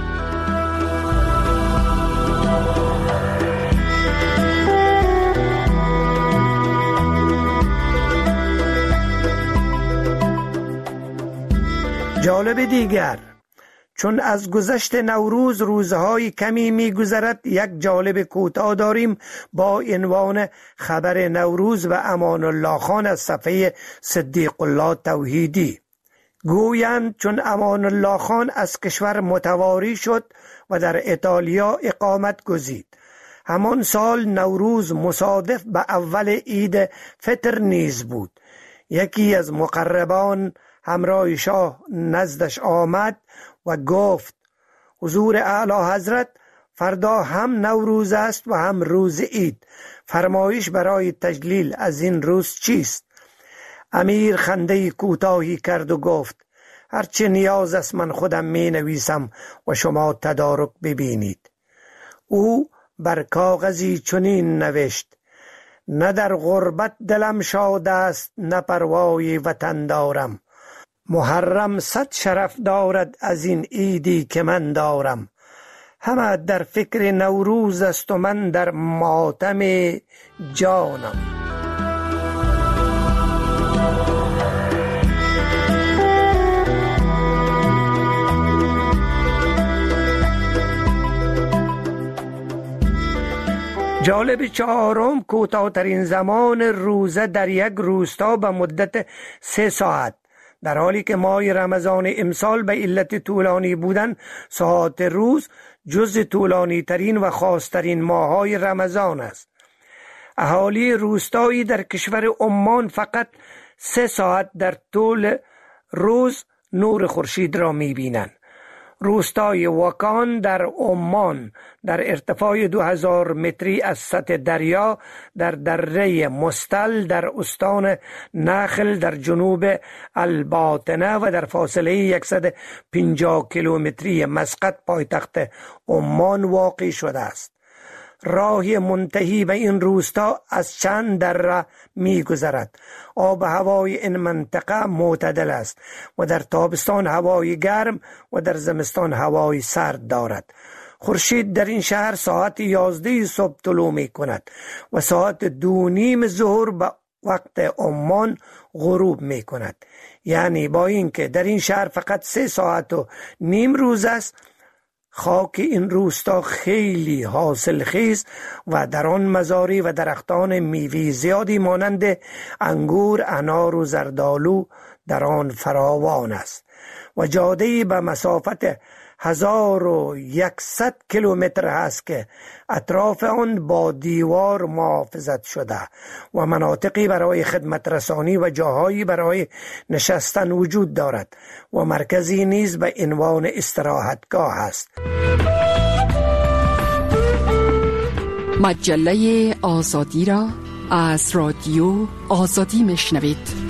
جالب دیگر، چون از گذشت نوروز روزهای کمی می‌گذرد، یک جالب کوتاه داریم با عنوان خبر نوروز و امان الله خان از صفحه صدیق الله توحیدی. گویند چون امان الله خان از کشور متواری شد و در ایتالیا اقامت گزید، همان سال نوروز مصادف به اول عید فطر نیز بود. یکی از مقربان همراه شاه نزدش آمد و گفت: حضور اعلی حضرت، فردا هم نوروز است و هم روز عید، فرمایش برای تجلیل از این روز چیست؟ امیر خنده کوتاهی کرد و گفت: هرچه نیاز است من خودم می نویسم و شما تدارک ببینید. او بر کاغذی چنین نوشت: نه در غربت دلم شاد است، نه پروای وطن دارم. محرم 100 شرف دارد از این عیدی که من دارم. همه در فکر نوروز است و من در ماتم جانم. جالب چهارم، کوتاه‌ترین زمان روزه در یک روستا به مدت 3 ساعت. در حالی که ماه رمضان امسال به علت طولانی بودن ساعات روز جز طولانی ترین و خاصترین ماه‌های رمضان است. اهالی روستایی در کشور عمان فقط 3 ساعت در طول روز نور خورشید را می‌بینند. روستای وکان در عمان در ارتفاع 2000 متری از سطح دریا در دره مستل در استان نخل در جنوب الباطنه و در فاصله 150 کیلومتری مسقط پایتخت عمان واقع شده است. راه منتهی به این روستا از چند دره می گذرد. آب هوای این منطقه معتدل است و در تابستان هوای گرم و در زمستان هوای سرد دارد. خورشید در این شهر ساعت 11 صبح طلوع می کند و ساعت 2:30 ظهر به وقت عمان غروب می کند. یعنی با اینکه در این شهر فقط 3 ساعت و نیم روز است، خاک این روستا خیلی حاصل خیز و در آن مزاری و درختان میوه زیادی مانند انگور، انار و زردالو در آن فراوان است و جاده‌ای به مسافت 1100 کیلومتر است که اطراف آن با دیوار محافظت شده و مناطقی برای خدمت رسانی و جاهایی برای نشستن وجود دارد و مرکزی نیز به عنوان استراحتگاه است. مجله آزادی را از رادیو آزادی میشنوید.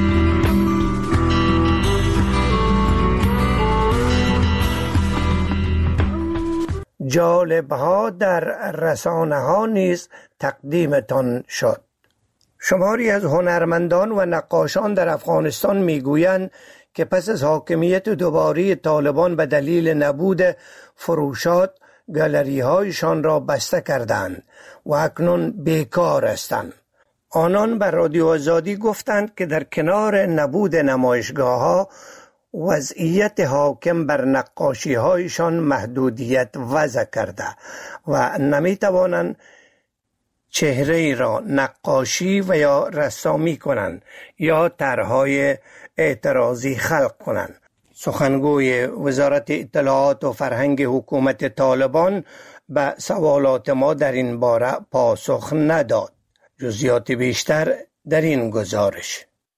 جالب‌ها در رسانه‌ها نیز تقدیمتان شد. شماری از هنرمندان و نقاشان در افغانستان میگویند که پس از حاکمیت دوباره طالبان به دلیل نبود فروشات گالری‌هایشان را بسته کردند و اکنون بیکار هستند. آنان به رادیو آزادی گفتند که در کنار نبود نمایشگاه‌ها وضعیت حاکم بر نقاشی هایشان محدودیت وضع کرده و نمی توانند چهره را نقاشی و یا رسامی کنند یا طرح‌های اعتراضی خلق کنند. سخنگوی وزارت اطلاعات و فرهنگ حکومت طالبان به سوالات ما در این باره پاسخ نداد. جزئیات بیشتر در این گزارش.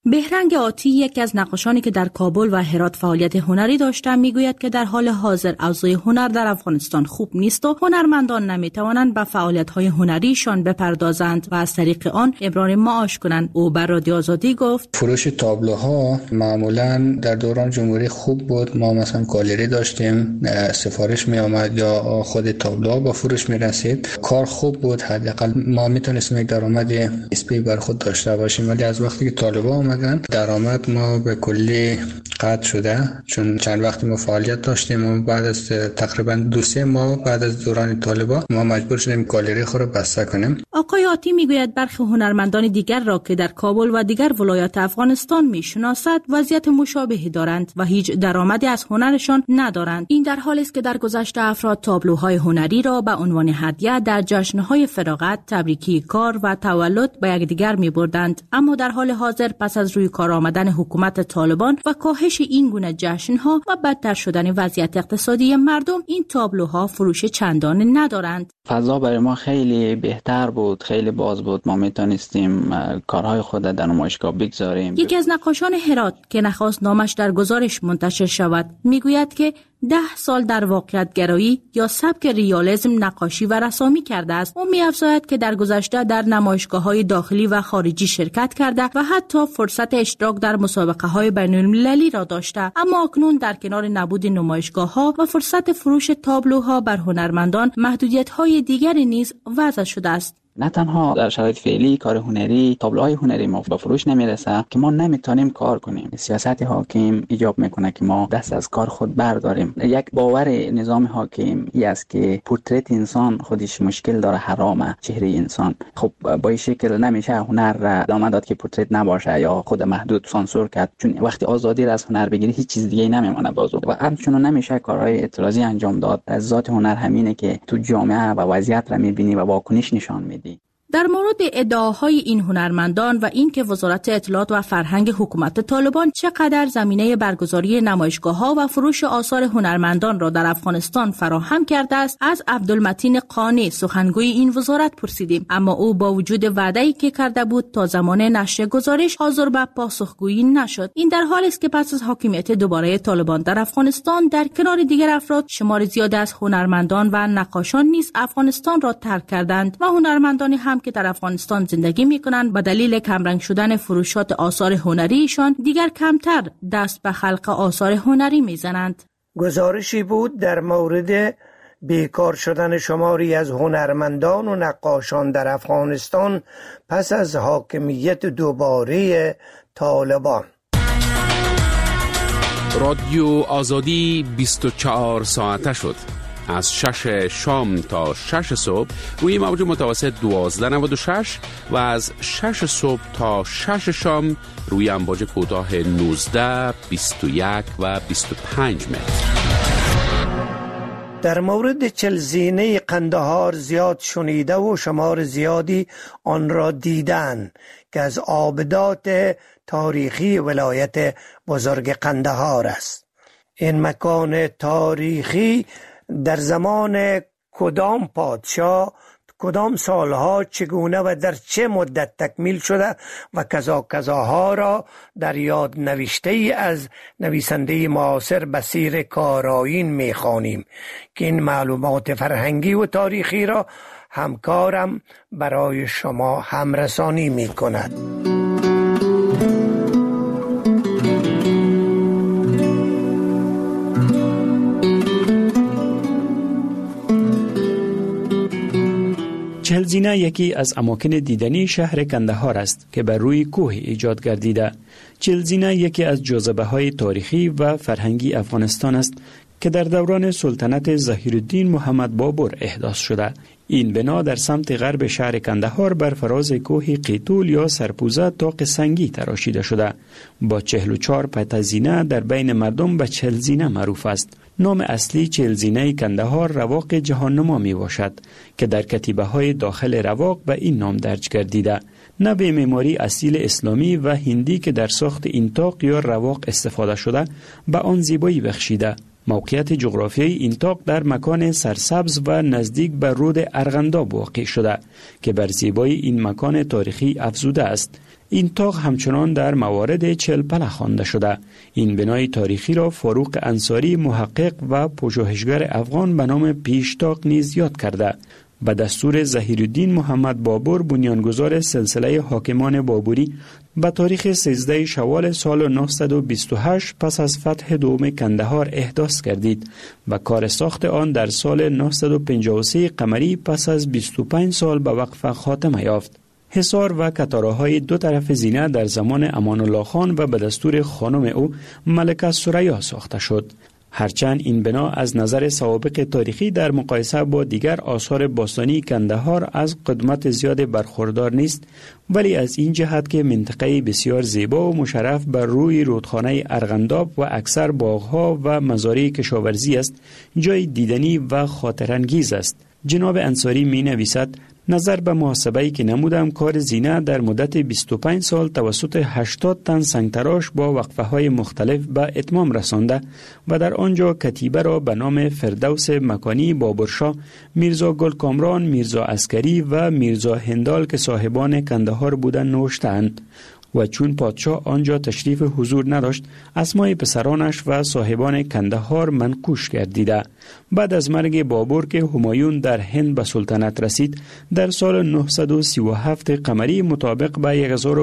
بهرنگ آتی، یکی از نقاشانی که در کابل و هرات فعالیت هنری داشته، میگوید که در حال حاضر اوضاع هنر در افغانستان خوب نیست و هنرمندان نمیتوانند به فعالیت‌های هنریشان بپردازند و از طریق آن ابرار معاش کنند. او بر رادیو آزادی گفت: فروش تابلوها معمولا در دوران جمهوری خوب بود. ما مثلا گالری داشتیم، سفارش می آمد یا خود تابلوها با فروش می رسید. کار خوب بود، حداقل ما میتونستیم یک درآمد اسپی بر خود داشته باشیم. ولی از وقتی که طالبان درآمد ما به کلی قطع شده، چون چند وقتی ما فعالیت داشتیم و بعد از تقریبا 2-3 ماه بعد از دوران طالبان ما مجبور شدیم گالری خود رو بسته کنیم. آقای آتی میگوید برخی هنرمندان دیگر را که در کابل و دیگر ولایات افغانستان میشناسد وضعیت مشابهی دارند و هیچ درآمدی از هنرشان ندارند. این در حالی است که در گذشته افراد تابلوهای هنری را به عنوان هدیه در جشن‌های فراغت، تبریکی کار و تولد به یکدیگر می‌بردند، اما در حال حاضر پس از روی کار آمدن حکومت طالبان و کاهش این گونه جشن‌ها و بدتر شدن وضعیت اقتصادی مردم، این تابلوها فروش چندانی ندارند. فضا برای ما خیلی بهتر بود، خیلی باز بود. ما میتونستیم کارهای خود در نمایشگاه بگذاریم. یکی از نقاشان هرات که نخواست نامش در گزارش منتشر شود میگوید که 10 سال در واقعیت گرایی یا سبک ریالیسم نقاشی و رسامی کرده است. او می‌افزاید که در گذشته در نمایشگاه‌های داخلی و خارجی شرکت کرده و حتی فرصت اشتراک در مسابقه‌های بین‌المللی را داشته، اما اکنون در کنار نبود نمایشگاه‌ها و فرصت فروش تابلوها بر هنرمندان، محدودیت‌های دیگری نیز وضع شده است. نه تنها در شرایط فعلی کار هنری، تابلوهای هنری ما به فروش نمیرسه که ما نمیتونیم کار کنیم. سیاست حاکم ایجاب میکنه که ما دست از کار خود برداریم. یک باور نظام حاکم ای است که پورتریت انسان خودش مشکل داره، حرامه چهره انسان. خب با این شکل نمیشه هنر را ادامه داد که پورتریت نباشه یا خود محدود سانسور کرد، چون وقتی آزادی را از هنر بگیری هیچ چیز دیگه نمیمونه بازو و همچنین نمیشه کارهای اعتراضی انجام داد. از ذات هنر همینه که تو جامعه و وضعیت را میبینی و واکنش نشان میدی. در مورد ادعاهای این هنرمندان و اینکه وزارت اطلاعات و فرهنگ حکومت طالبان چقدر زمینه برگزاری نمایشگاه‌ها و فروش آثار هنرمندان را در افغانستان فراهم کرده است، از عبدالمتین قانی سخنگوی این وزارت پرسیدیم، اما او با وجود وعده‌ای که کرده بود تا زمان نشر گزارش حاضر به پاسخگویی نشد. این در حالی است که پس از حاکمیت دوباره طالبان در افغانستان، در کنار دیگر افراد، شمار زیادی از هنرمندان و نقاشان نیز افغانستان را ترک کردند و هنرمندانی هم که در افغانستان زندگی می‌کنند به دلیل کمرنگ شدن فروشات آثار هنریشان دیگر کمتر دست به خلق آثار هنری می‌زنند. گزارشی بود در مورد بیکار شدن شماری از هنرمندان و نقاشان در افغانستان پس از حاکمیت دوباره طالبان. رادیو آزادی 24 ساعته شد. از 6 شام تا 6 صبح روی موج متوسط 1296 و از 6 صبح تا 6 شام روی امواج کوتاه 19، 21 و 25 متر. در مورد چلزینه قندهار زیاد شنیده و شمار زیادی آن را دیدن که از آبدات تاریخی ولایت بزرگ قندهار است. این مکان تاریخی در زمان کدام پادشاه، کدام سالها، چگونه و در چه مدت تکمیل شده و کذاها را در یاد نوشته ای از نویسنده معاصر بصیر کارآیین می‌خوانیم که این معلومات فرهنگی و تاریخی را همکارم برای شما همرسانی می‌کند. چهلزینه یکی از اماکن دیدنی شهر کندهار است که بر روی کوه ایجاد گردیده. چهلزینه یکی از جاذبه‌های تاریخی و فرهنگی افغانستان است که در دوران سلطنت ظهیرالدین محمد بابر احداث شده. این بنا در سمت غرب شهر کندهار بر فراز کوه قیتول یا سرپوزه طاق سنگی تراشیده شده. با 44 پتزینه در بین مردم به چهلزینه معروف است. نام اصلی چهلزینه کندهار رواق جهاننما می باشد که در کتیبه های داخل رواق به این نام درج گردیده. نوع معماری اصیل اسلامی و هندی که در ساخت این طاق یا رواق استفاده شده به آن زیبایی بخشیده. موقعیت جغرافیایی این طاق در مکان سرسبز و نزدیک به رود ارغنداب واقع شده که بر زیبایی این مکان تاریخی افزوده است. این طاق همچنان در موارد چلپله خوانده شده. این بنای تاریخی را فاروق انصاری محقق و پژوهشگر افغان به نام پیشتاق نیز یاد کرده. به دستور ظهیرالدین محمد بابر بنیانگذار سلسله حاکمان بابری به تاریخ 13 شوال سال 928 پس از فتح دوم کندهار احداث گردید و کار ساخت آن در سال 953 قمری پس از 25 سال به وقف خاتمه یافت. حصار و کتاره‌های دو طرف زینه در زمان امان الله خان و به دستور خانم او ملکه ثریا ساخته شد. هرچند این بنا از نظر سوابق تاریخی در مقایسه با دیگر آثار باستانی کندهار از قدمت زیاد برخوردار نیست، ولی از این جهت که منطقه بسیار زیبا و مشرف بر روی رودخانه ارغنداب و اکثر باغها و مزارع کشاورزی است، جای دیدنی و خاطرانگیز است. جناب انصاری می نویسد: نظر به محاسبه‌ای که نمودم، کار زینه در مدت 25 سال توسط 80 تن سنگتراش با وقفه‌های مختلف به اتمام رسانده و در آنجا کتیبه را به نام فردوس مکانی بابرشاه، میرزا گلکامران، میرزا عسکری و میرزا هندال که صاحبان کندهار بودند نوشتند و چون پادشاه آنجا تشریف حضور نداشت، اسمای پسرانش و صاحبان کندهار منقوش گردیده. بعد از مرگ بابر که همایون در هند به سلطنت رسید، در سال 937 قمری مطابق به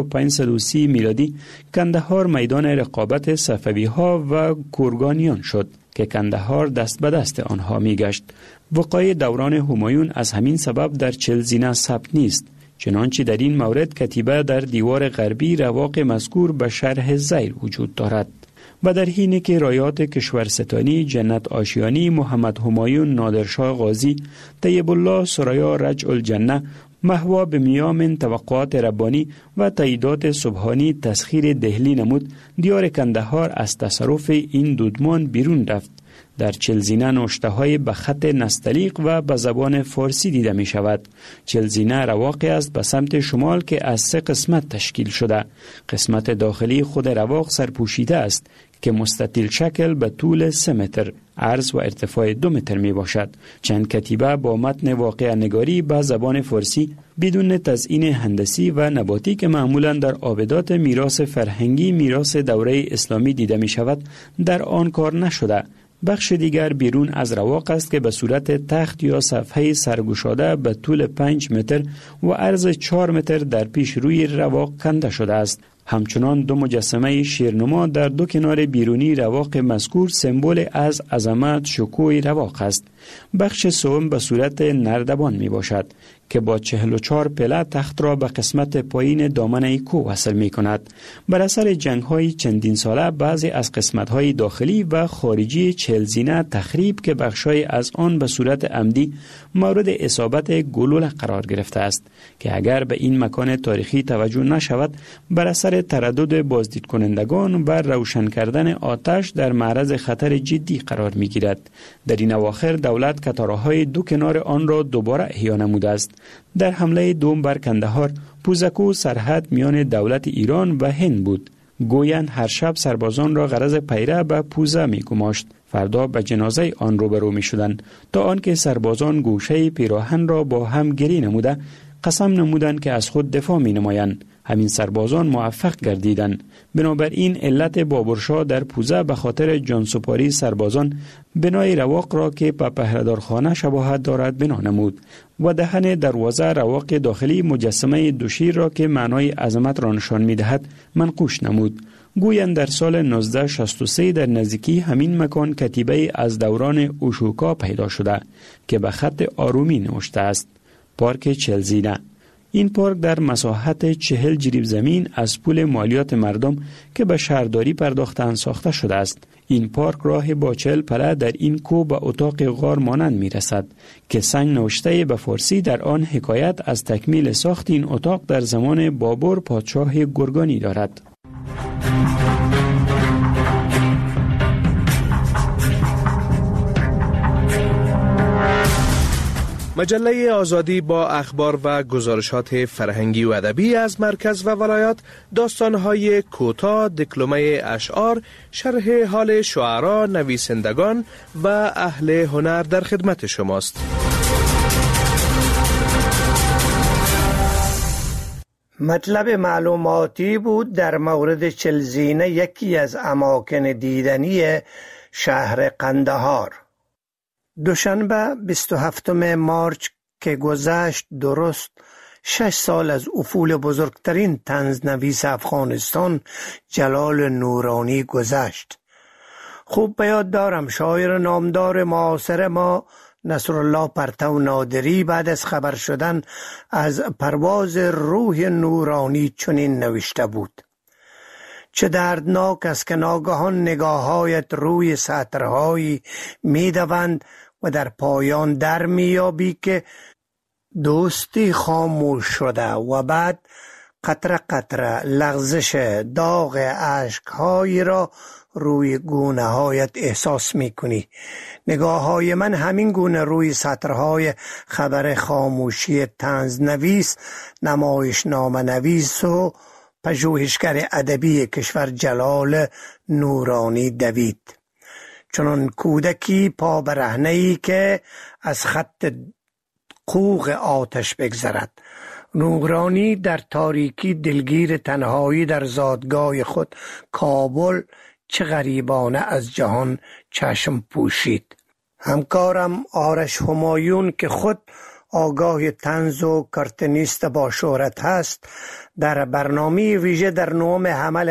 1530 میلادی کندهار میدان رقابت صفوی ها و گرگانیان شد که کندهار دست به دست آنها می گشت. وقایع دوران همایون از همین سبب در چلزینه ثبت نیست، چنانچه در این مورد کتیبه در دیوار غربی رواق مذکور به شرح ذیل وجود دارد. و در حینی که رایات کشورستانی جنت آشیانی، محمد همایون، نادرشاه غازی، طیب الله ثریا رجع الجنه، محوا به میام توقعات ربانی و تاییدات سبحانی تسخیر دهلی نمود، دیار کندهار از تصرف این دودمان بیرون رفت. در چلزینه نوشته‌های به خط نستعلیق و به زبان فارسی دیده می شود. چلزینه رواقی است به سمت شمال که از 3 قسمت تشکیل شده. قسمت داخلی خود رواق سرپوشیده است که مستطیل شکل به طول 3 متر، عرض و ارتفاع 2 متر می باشد. چند کتیبه با متن واقعه نگاری به زبان فارسی بدون تزیین هندسی و نباتی که معمولا در آبدات میراث فرهنگی میراث دوره اسلامی دیده می شود در آن کار نشده. بخش دیگر بیرون از رواق است که به صورت تخت یا صفحه سرگشاده به طول 5 متر و عرض 4 متر در پیش روی رواق کنده شده است. همچنان 2 مجسمه شیرنما در 2 کنار بیرونی رواق مذکور سمبل از عظمت شکوه رواق است. بخش سوم به صورت نردبان می باشد که با 44 پله تخت را به قسمت پایین دامنه کوه وصل می کند. بر اثر جنگ های چندین ساله بعضی از قسمت های داخلی و خارجی چلزینه تخریب که بخشای از آن به صورت عمدی مورد اصابت گلوله قرار گرفته است که اگر به این مکان تاریخی توجه نشود بر اثر تردد بازدید کنندگان و روشن کردن آتش در معرض خطر جدی قرار می گیرد. در این اواخر دولت کتاره‌های 2 کنار آن را دوباره احیا نموده است. در حمله دوم بر کندهار، پوزکو سرحد میان دولت ایران و هند بود. گویند هر شب سربازان را غرض پیره به پوزه می گماشت. فردا به جنازه آن روبرو می شدند تا آنکه سربازان گوشه پیراهن را با هم گری نموده قسم نمودند که از خود دفاع می نمایند. همین سربازان موفق گردیدند. بنابراین علت بابرشاه در پوزه به خاطر جانسپاری سربازان بنای رواق را که به پهره‌دارخانه شباهت دارد بنا نمود و دهن دروازه رواق داخلی مجسمه 2 شیر را که معنای عظمت را نشان می‌دهد منقوش نمود. گویند در سال 1963 در نزدیکی همین مکان کتیبه از دوران اوشوکا پیدا شده که به خط آرومی نوشته است: پارک چلزینه. این پارک در مساحت 40 جریب زمین از پول مالیات مردم که به شهرداری پرداختند ساخته شده است. این پارک راه با 40 پله در این کوه به اتاق غار مانند می رسد که سنگ نوشته به فارسی در آن حکایت از تکمیل ساخت این اتاق در زمان بابر پادشاه گرگانی دارد. مجله آزادی با اخبار و گزارشات فرهنگی و ادبی از مرکز و ولایات، داستان‌های کوتاه، دکلمه اشعار، شرح حال شعرا، نویسندگان و اهل هنر در خدمت شماست. مطلب معلوماتی بود در مورد چلزینه، یکی از اماکن دیدنی شهر قندهار. دوشنبه 27 مارچ که گذشت، درست 6 سال از افول بزرگترین طنزنویس افغانستان جلال نورانی گذشت. خوب به یاد دارم شاعر نامدار معاصر ما نصرالله پرتو نادری بعد از خبر شدن از پرواز روح نورانی چنین نوشته بود: چه دردناک است که ناگهان نگاه‌هایت روی سطرهایی می‌دوند و در پایان در می‌یابی که دوستی خاموش شده و بعد قطره قطره لغزش داغ اشک‌هایی را روی گونه هایت احساس می کنی. نگاه های من همین گونه روی سطرهای خبر خاموشی طنزنویس، نمایشنامه نویس و پژوهشگر ادبی کشور جلال نورانی دوید. چنان کودکی پا برهنه‌ای که از خط قوق آتش بگذرد. نورانی در تاریکی دلگیر تنهایی در زادگاه خود کابل چه غریبانه از جهان چشم پوشید. همکارم آرش همایون که خود آگاه طنز و کارتونیست با شهرت هست، در برنامه ویژه در 9 حمل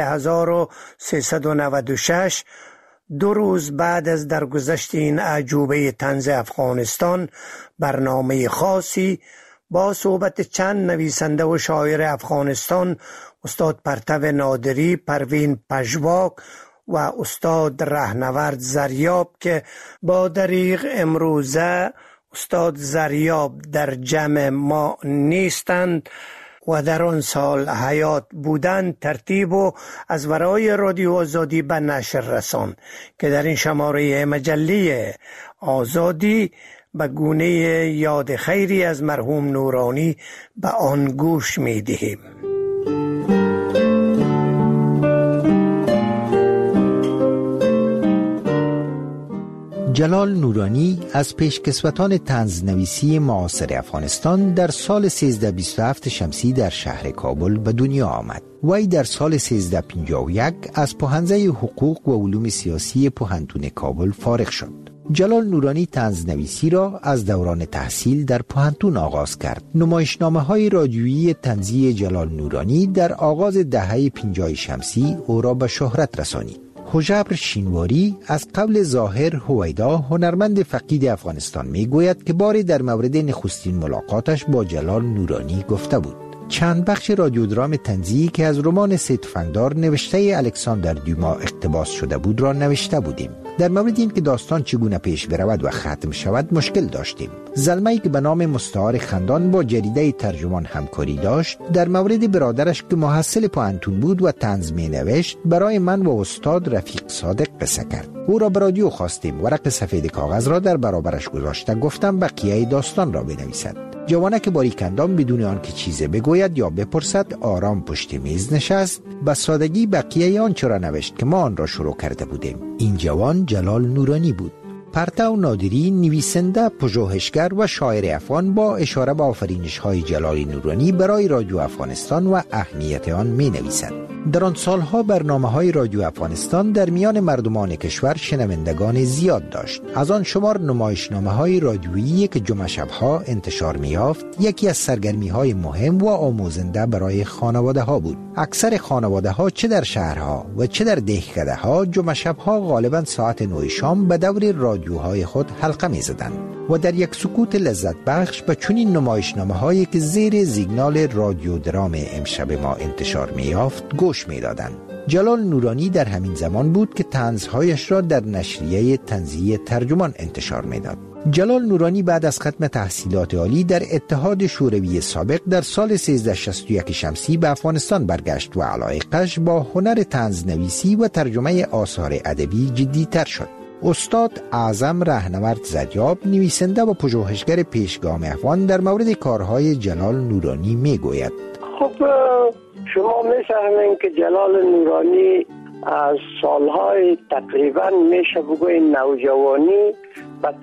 1396 2 روز بعد از درگذشت این اعجوبه طنز افغانستان برنامه خاصی با صحبت چند نویسنده و شاعر افغانستان، استاد پرتو نادری، پروین پژواک و استاد رهنورد زریاب که با دریغ امروزه استاد زریاب در جمع ما نیستند و در آن سال حیات بودند، ترتیب و از ورای رادیو آزادی به نشر رساند که در این شماره مجله آزادی به گونه یاد خیری از مرحوم نورانی به آن گوش می دهیم. جلال نورانی از پیشکسوتان طنزنویسی معاصر افغانستان در سال 1327 شمسی در شهر کابل به دنیا آمد. وی در سال 1351 از پوهنځی حقوق و علوم سیاسی پوهنتون کابل فارغ شد. جلال نورانی طنزنویسی را از دوران تحصیل در پوهنتون آغاز کرد. نمایشنامه‌های رادیویی طنزی جلال نورانی در آغاز دهه 50 شمسی او را به شهرت رسانید. هژبر شینواری از قول ظاهر هویدا، هنرمند فقید افغانستان، می گوید که باری در مورد نخستین ملاقاتش با جلال نورانی گفته بود: چند بخش رادیو درام طنزی که از رمان سه تفنگدار نوشته الکساندر دیوما اقتباس شده بود را نوشته بودیم. در مورد این که داستان چگونه پیش برود و ختم شود مشکل داشتیم. زلمه‌ای که به نام مستعار خندان با جریده ترجمان همکاری داشت، در مورد برادرش که محصل پوهنتون بود و طنز می‌نوشت برای من و استاد رفیق صادق قصه کرد. او را به رادیو خواستیم، ورق سفید کاغذ را در برابرش گذاشته گفتم بقیه داستان را بنویسد. جوانک باریکندام بدون آنکه چیزی بگوید یا بپرسد آرام پشت میز نشست، به سادگی بقیه آنچه را نوشت که ما آن را شروع کرده بودیم. این جوان جلال نورانی بود. پرتو نادری نویسنده، پژوهشگر و شاعر افغان با اشاره به آفرینش‌های جلال نورانی برای رادیو افغانستان و اهمیت آن می‌نویسد. در آن سالها برنامه‌های رادیو افغانستان در میان مردمان کشور شنوندگان زیاد داشت. از آن شمار نمایشنامه‌های رادیویی که جمعه شب‌ها انتشار می‌یافت یکی از سرگرمی‌های مهم و آموزنده برای خانواده‌ها بود. اکثر خانواده‌ها چه در شهرها و چه در دهکده‌ها جمعه شب‌ها غالباً ساعت 9 شام به دور رادیوهای خود حلقه می‌زدند و در یک سکوت لذت بخش به چنین نمایشنامه‌هایی که زیر سیگنال رادیو درام امشب ما انتشار می‌یافت گوش می‌دادند. جلال نورانی در همین زمان بود که طنزهایش را در نشریه طنزی ترجمان انتشار می‌داد. جلال نورانی بعد از ختم تحصیلات عالی در اتحاد شوروی سابق در سال 1361 شمسی به افغانستان برگشت و علاقه‌اش با هنر طنزنویسی و ترجمه آثار ادبی جدی‌تر شد. استاد اعظم رهنورد زریاب، نویسنده و پژوهشگر پیشگام افغان، در مورد کارهای جلال نورانی میگوید: خب شما می‌فهمین که جلال نورانی از سالهای تقریبا میشه بگوییم نوجوانی و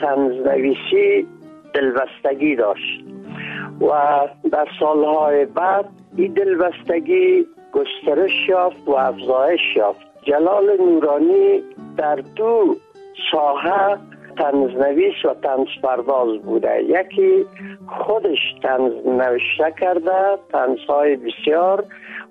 طنزنویسی دلبستگی داشت و در سالهای بعد این دلبستگی گسترش یافت و افزایش یافت. جلال نورانی در دو ساحه طنزنویس و طنزپرداز بوده. یکی خودش طنز نوشته کرده، طنزهای بسیار،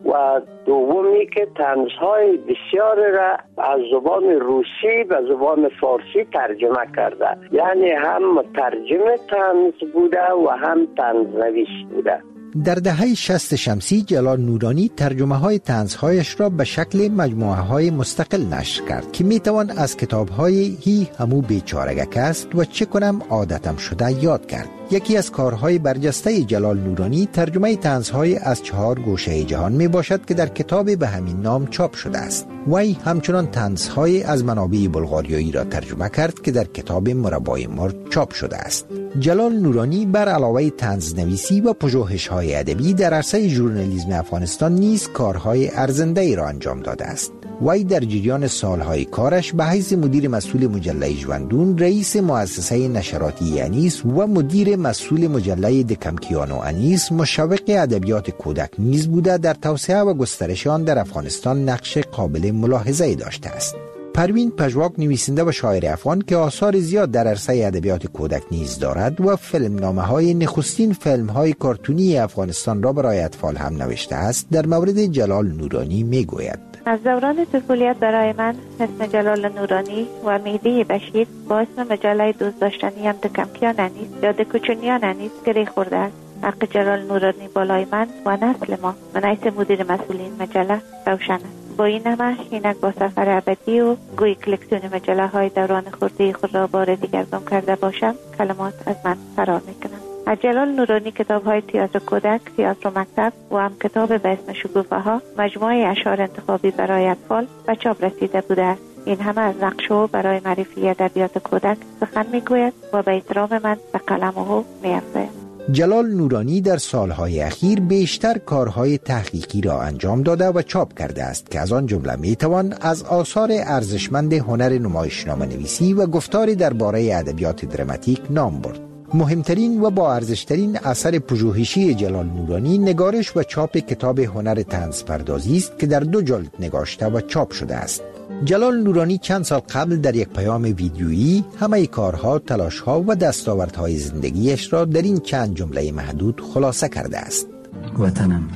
و دومی که طنزهای بسیار را از زبان روسی به زبان فارسی ترجمه کرده. یعنی هم مترجم طنز بوده و هم طنزنویس بوده. در دهه 60 شمسی جلال نورانی ترجمه های طنزهایش را به شکل مجموعه های مستقل نشر کرد که می توان از کتاب های هی همو بیچارگک است و چه کنم عادتم شده یاد کرد. یکی از کارهای برجسته جلال نورانی ترجمه طنزهای از 4 گوشه جهان می باشد که در کتاب به همین نام چاپ شده است. وی همچنان طنزهای از منابع بلغاریایی را ترجمه کرد که در کتاب مربای مرد چاپ شده است. جلال نورانی بر علاوه طنزنویسی و پژوهش‌های ادبی در عرصه ژورنالیسم افغانستان نیز کارهای ارزنده‌ای را انجام داده است. وی در جریان سالهای کارش به حیث مدیر مسئول مجله ژوندون، رئیس مؤسسه نشراتی انیس و مدیر مسئول مجله دکمکیانو انیس مشوق ادبیات کودک نیز بوده در توسعه و گسترش آن در افغانستان نقش قابل ملاحظه‌ای داشته است. پروین پژواک نویسنده و شاعر افغان که آثار زیاد در عرصه ادبیات کودک نیز دارد و فیلمنامه‌های نخستین فیلم‌های کارتونی افغانستان را برای اطفال هم نوشته است، در مورد جلال نورانی میگوید: از دوران طفولیت برای من اسم جلال نورانی و مهدی بشیر با اسم مجله دوست داشتنی هم دکمکیان انیس یا دکوچونیان انیس گره خورده است. حق جلال نورانی بالای من و نسل ما من حیث مدیر مسئولین مجله روشن است. با این همه اینک با سفر ابدی و گوی کلکسیون مجله های دوران خردی خود را بار دیگر گم کرده باشم، کلمات از من فرار میکنم. از جلال نورانی کتاب های تئاتر کودک، تئاتر مکتب و هم کتاب به اسم شکوفه ها، مجموعه اشعار انتخابی برای اطفال به چاپ رسیده بوده است. این همه از نقش او برای معرفی ادبیات کودک سخن میگوید و به احترام من به قلم او می‌افزاید. جلال نورانی در سالهای اخیر بیشتر کارهای تحقیقی را انجام داده و چاپ کرده است که از آن جمله میتوان از آثار ارزشمند هنر نمایشنامه نویسی و گفتاری درباره ادبیات دراماتیک نام برد. مهمترین و با ارزشترین اثر پژوهشی جلال نورانی نگارش و چاپ کتاب هنر طنزپردازی است که در 2 جلد نگاشته و چاپ شده است. جلال نورانی چند سال قبل در یک پیام ویدیویی همه کارها، تلاشها و دستاوردهای زندگیش را در این چند جمله محدود خلاصه کرده است. وطنم،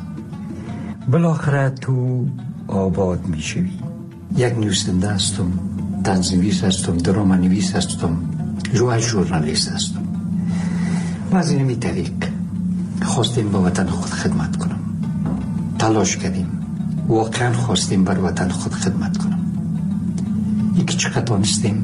بالاخره تو آباد می شوی. یک نویسنده هستم، طنزنویس هستم، درامانویس هستم، ژورنالیست هستم. و از این طریق خواستیم با وطن خود خدمت کنم. تلاش کردیم، واقعا خواستیم بر وطن خود خدمت کنم. یکی چقدر دانستیم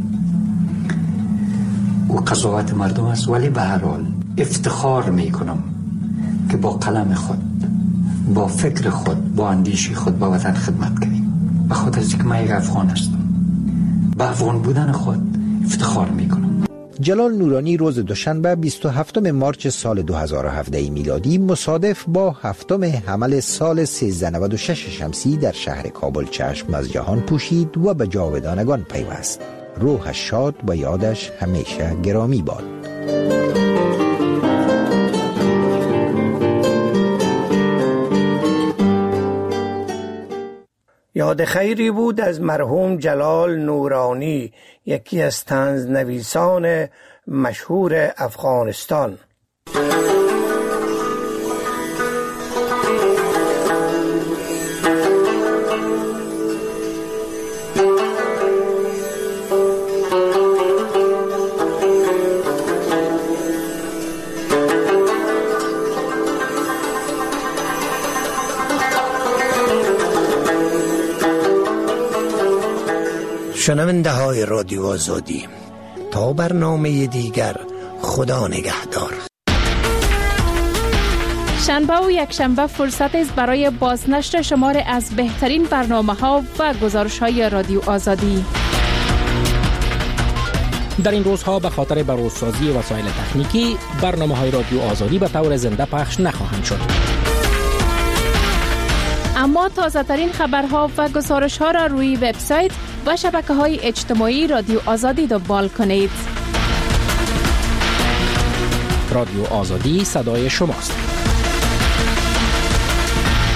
و قضاوت مردم است، ولی به هر حال افتخار میکنم که با قلم خود، با فکر خود، با اندیشه خود با وطن خدمت کنیم. به خاطر اینکه من یک افغان هستم، به افغان بودن خود افتخار میکنم. جلال نورانی روز دوشنبه 27 مارس سال 2017 میلادی مصادف با 7 حمل سال 1396 شمسی در شهر کابل چشم از جهان پوشید و به جاودانگان پیوست. روحش شاد و یادش همیشه گرامی باد. یاد خیری بود از مرحوم جلال نورانی، یکی از طنزنویسان مشهور افغانستان. شنونده های رادیو آزادی، تا برنامه دیگر خدا نگهدار. شنبه و یک شنبه فرصت است برای بازنشر شمار از بهترین برنامه‌ها و گزارش‌های رادیو آزادی. در این روزها به خاطر بروزسازی وسایل تکنیکی برنامه‌های رادیو آزادی به طور زنده پخش نخواهند شد. اما تازه‌ترین خبرها و گزارش‌ها را روی وبسایت و شبکه‌های اجتماعی رادیو آزادی دنبال کنید. رادیو آزادی صدای شماست.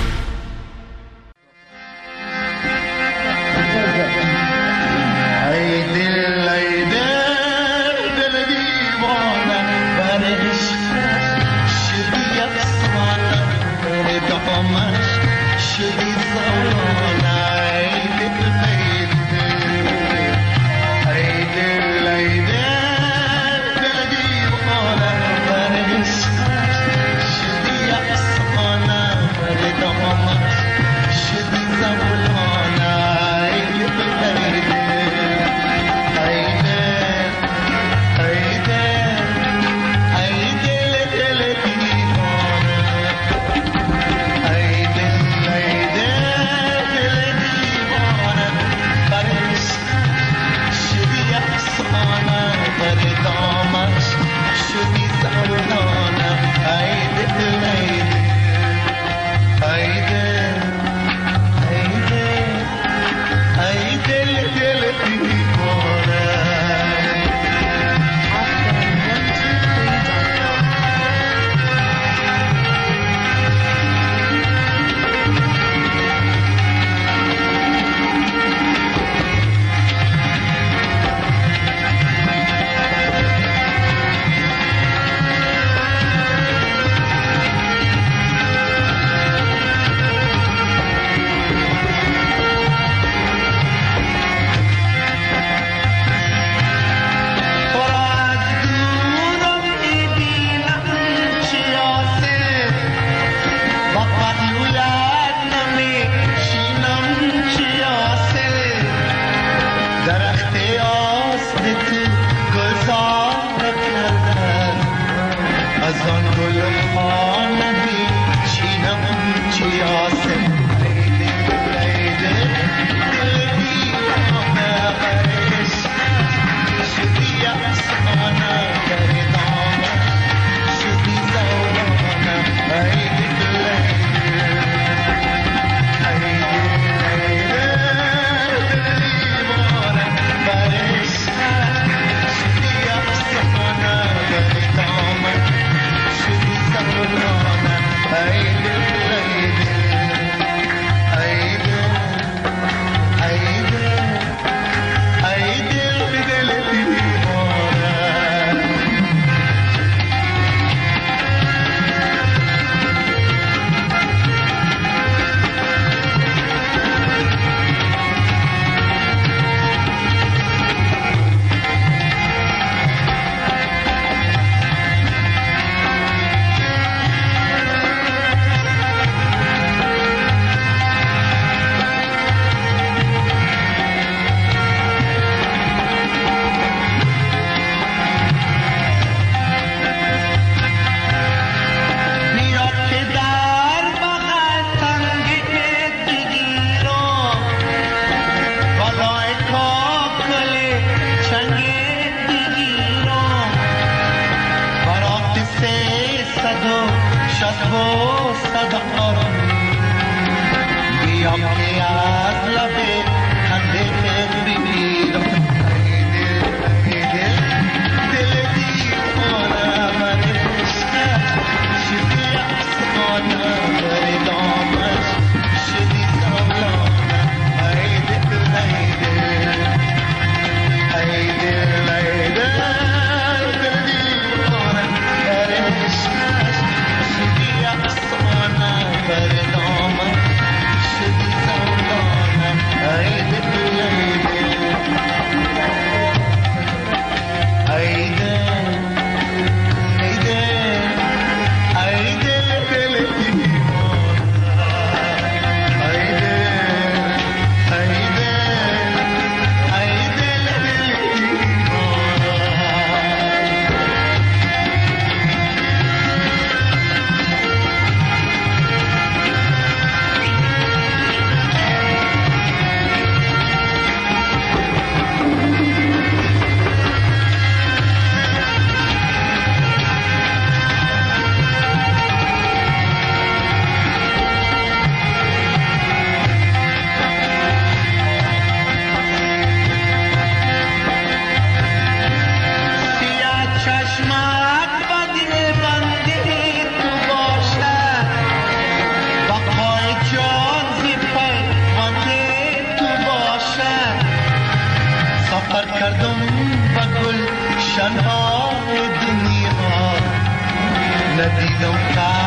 ندیدم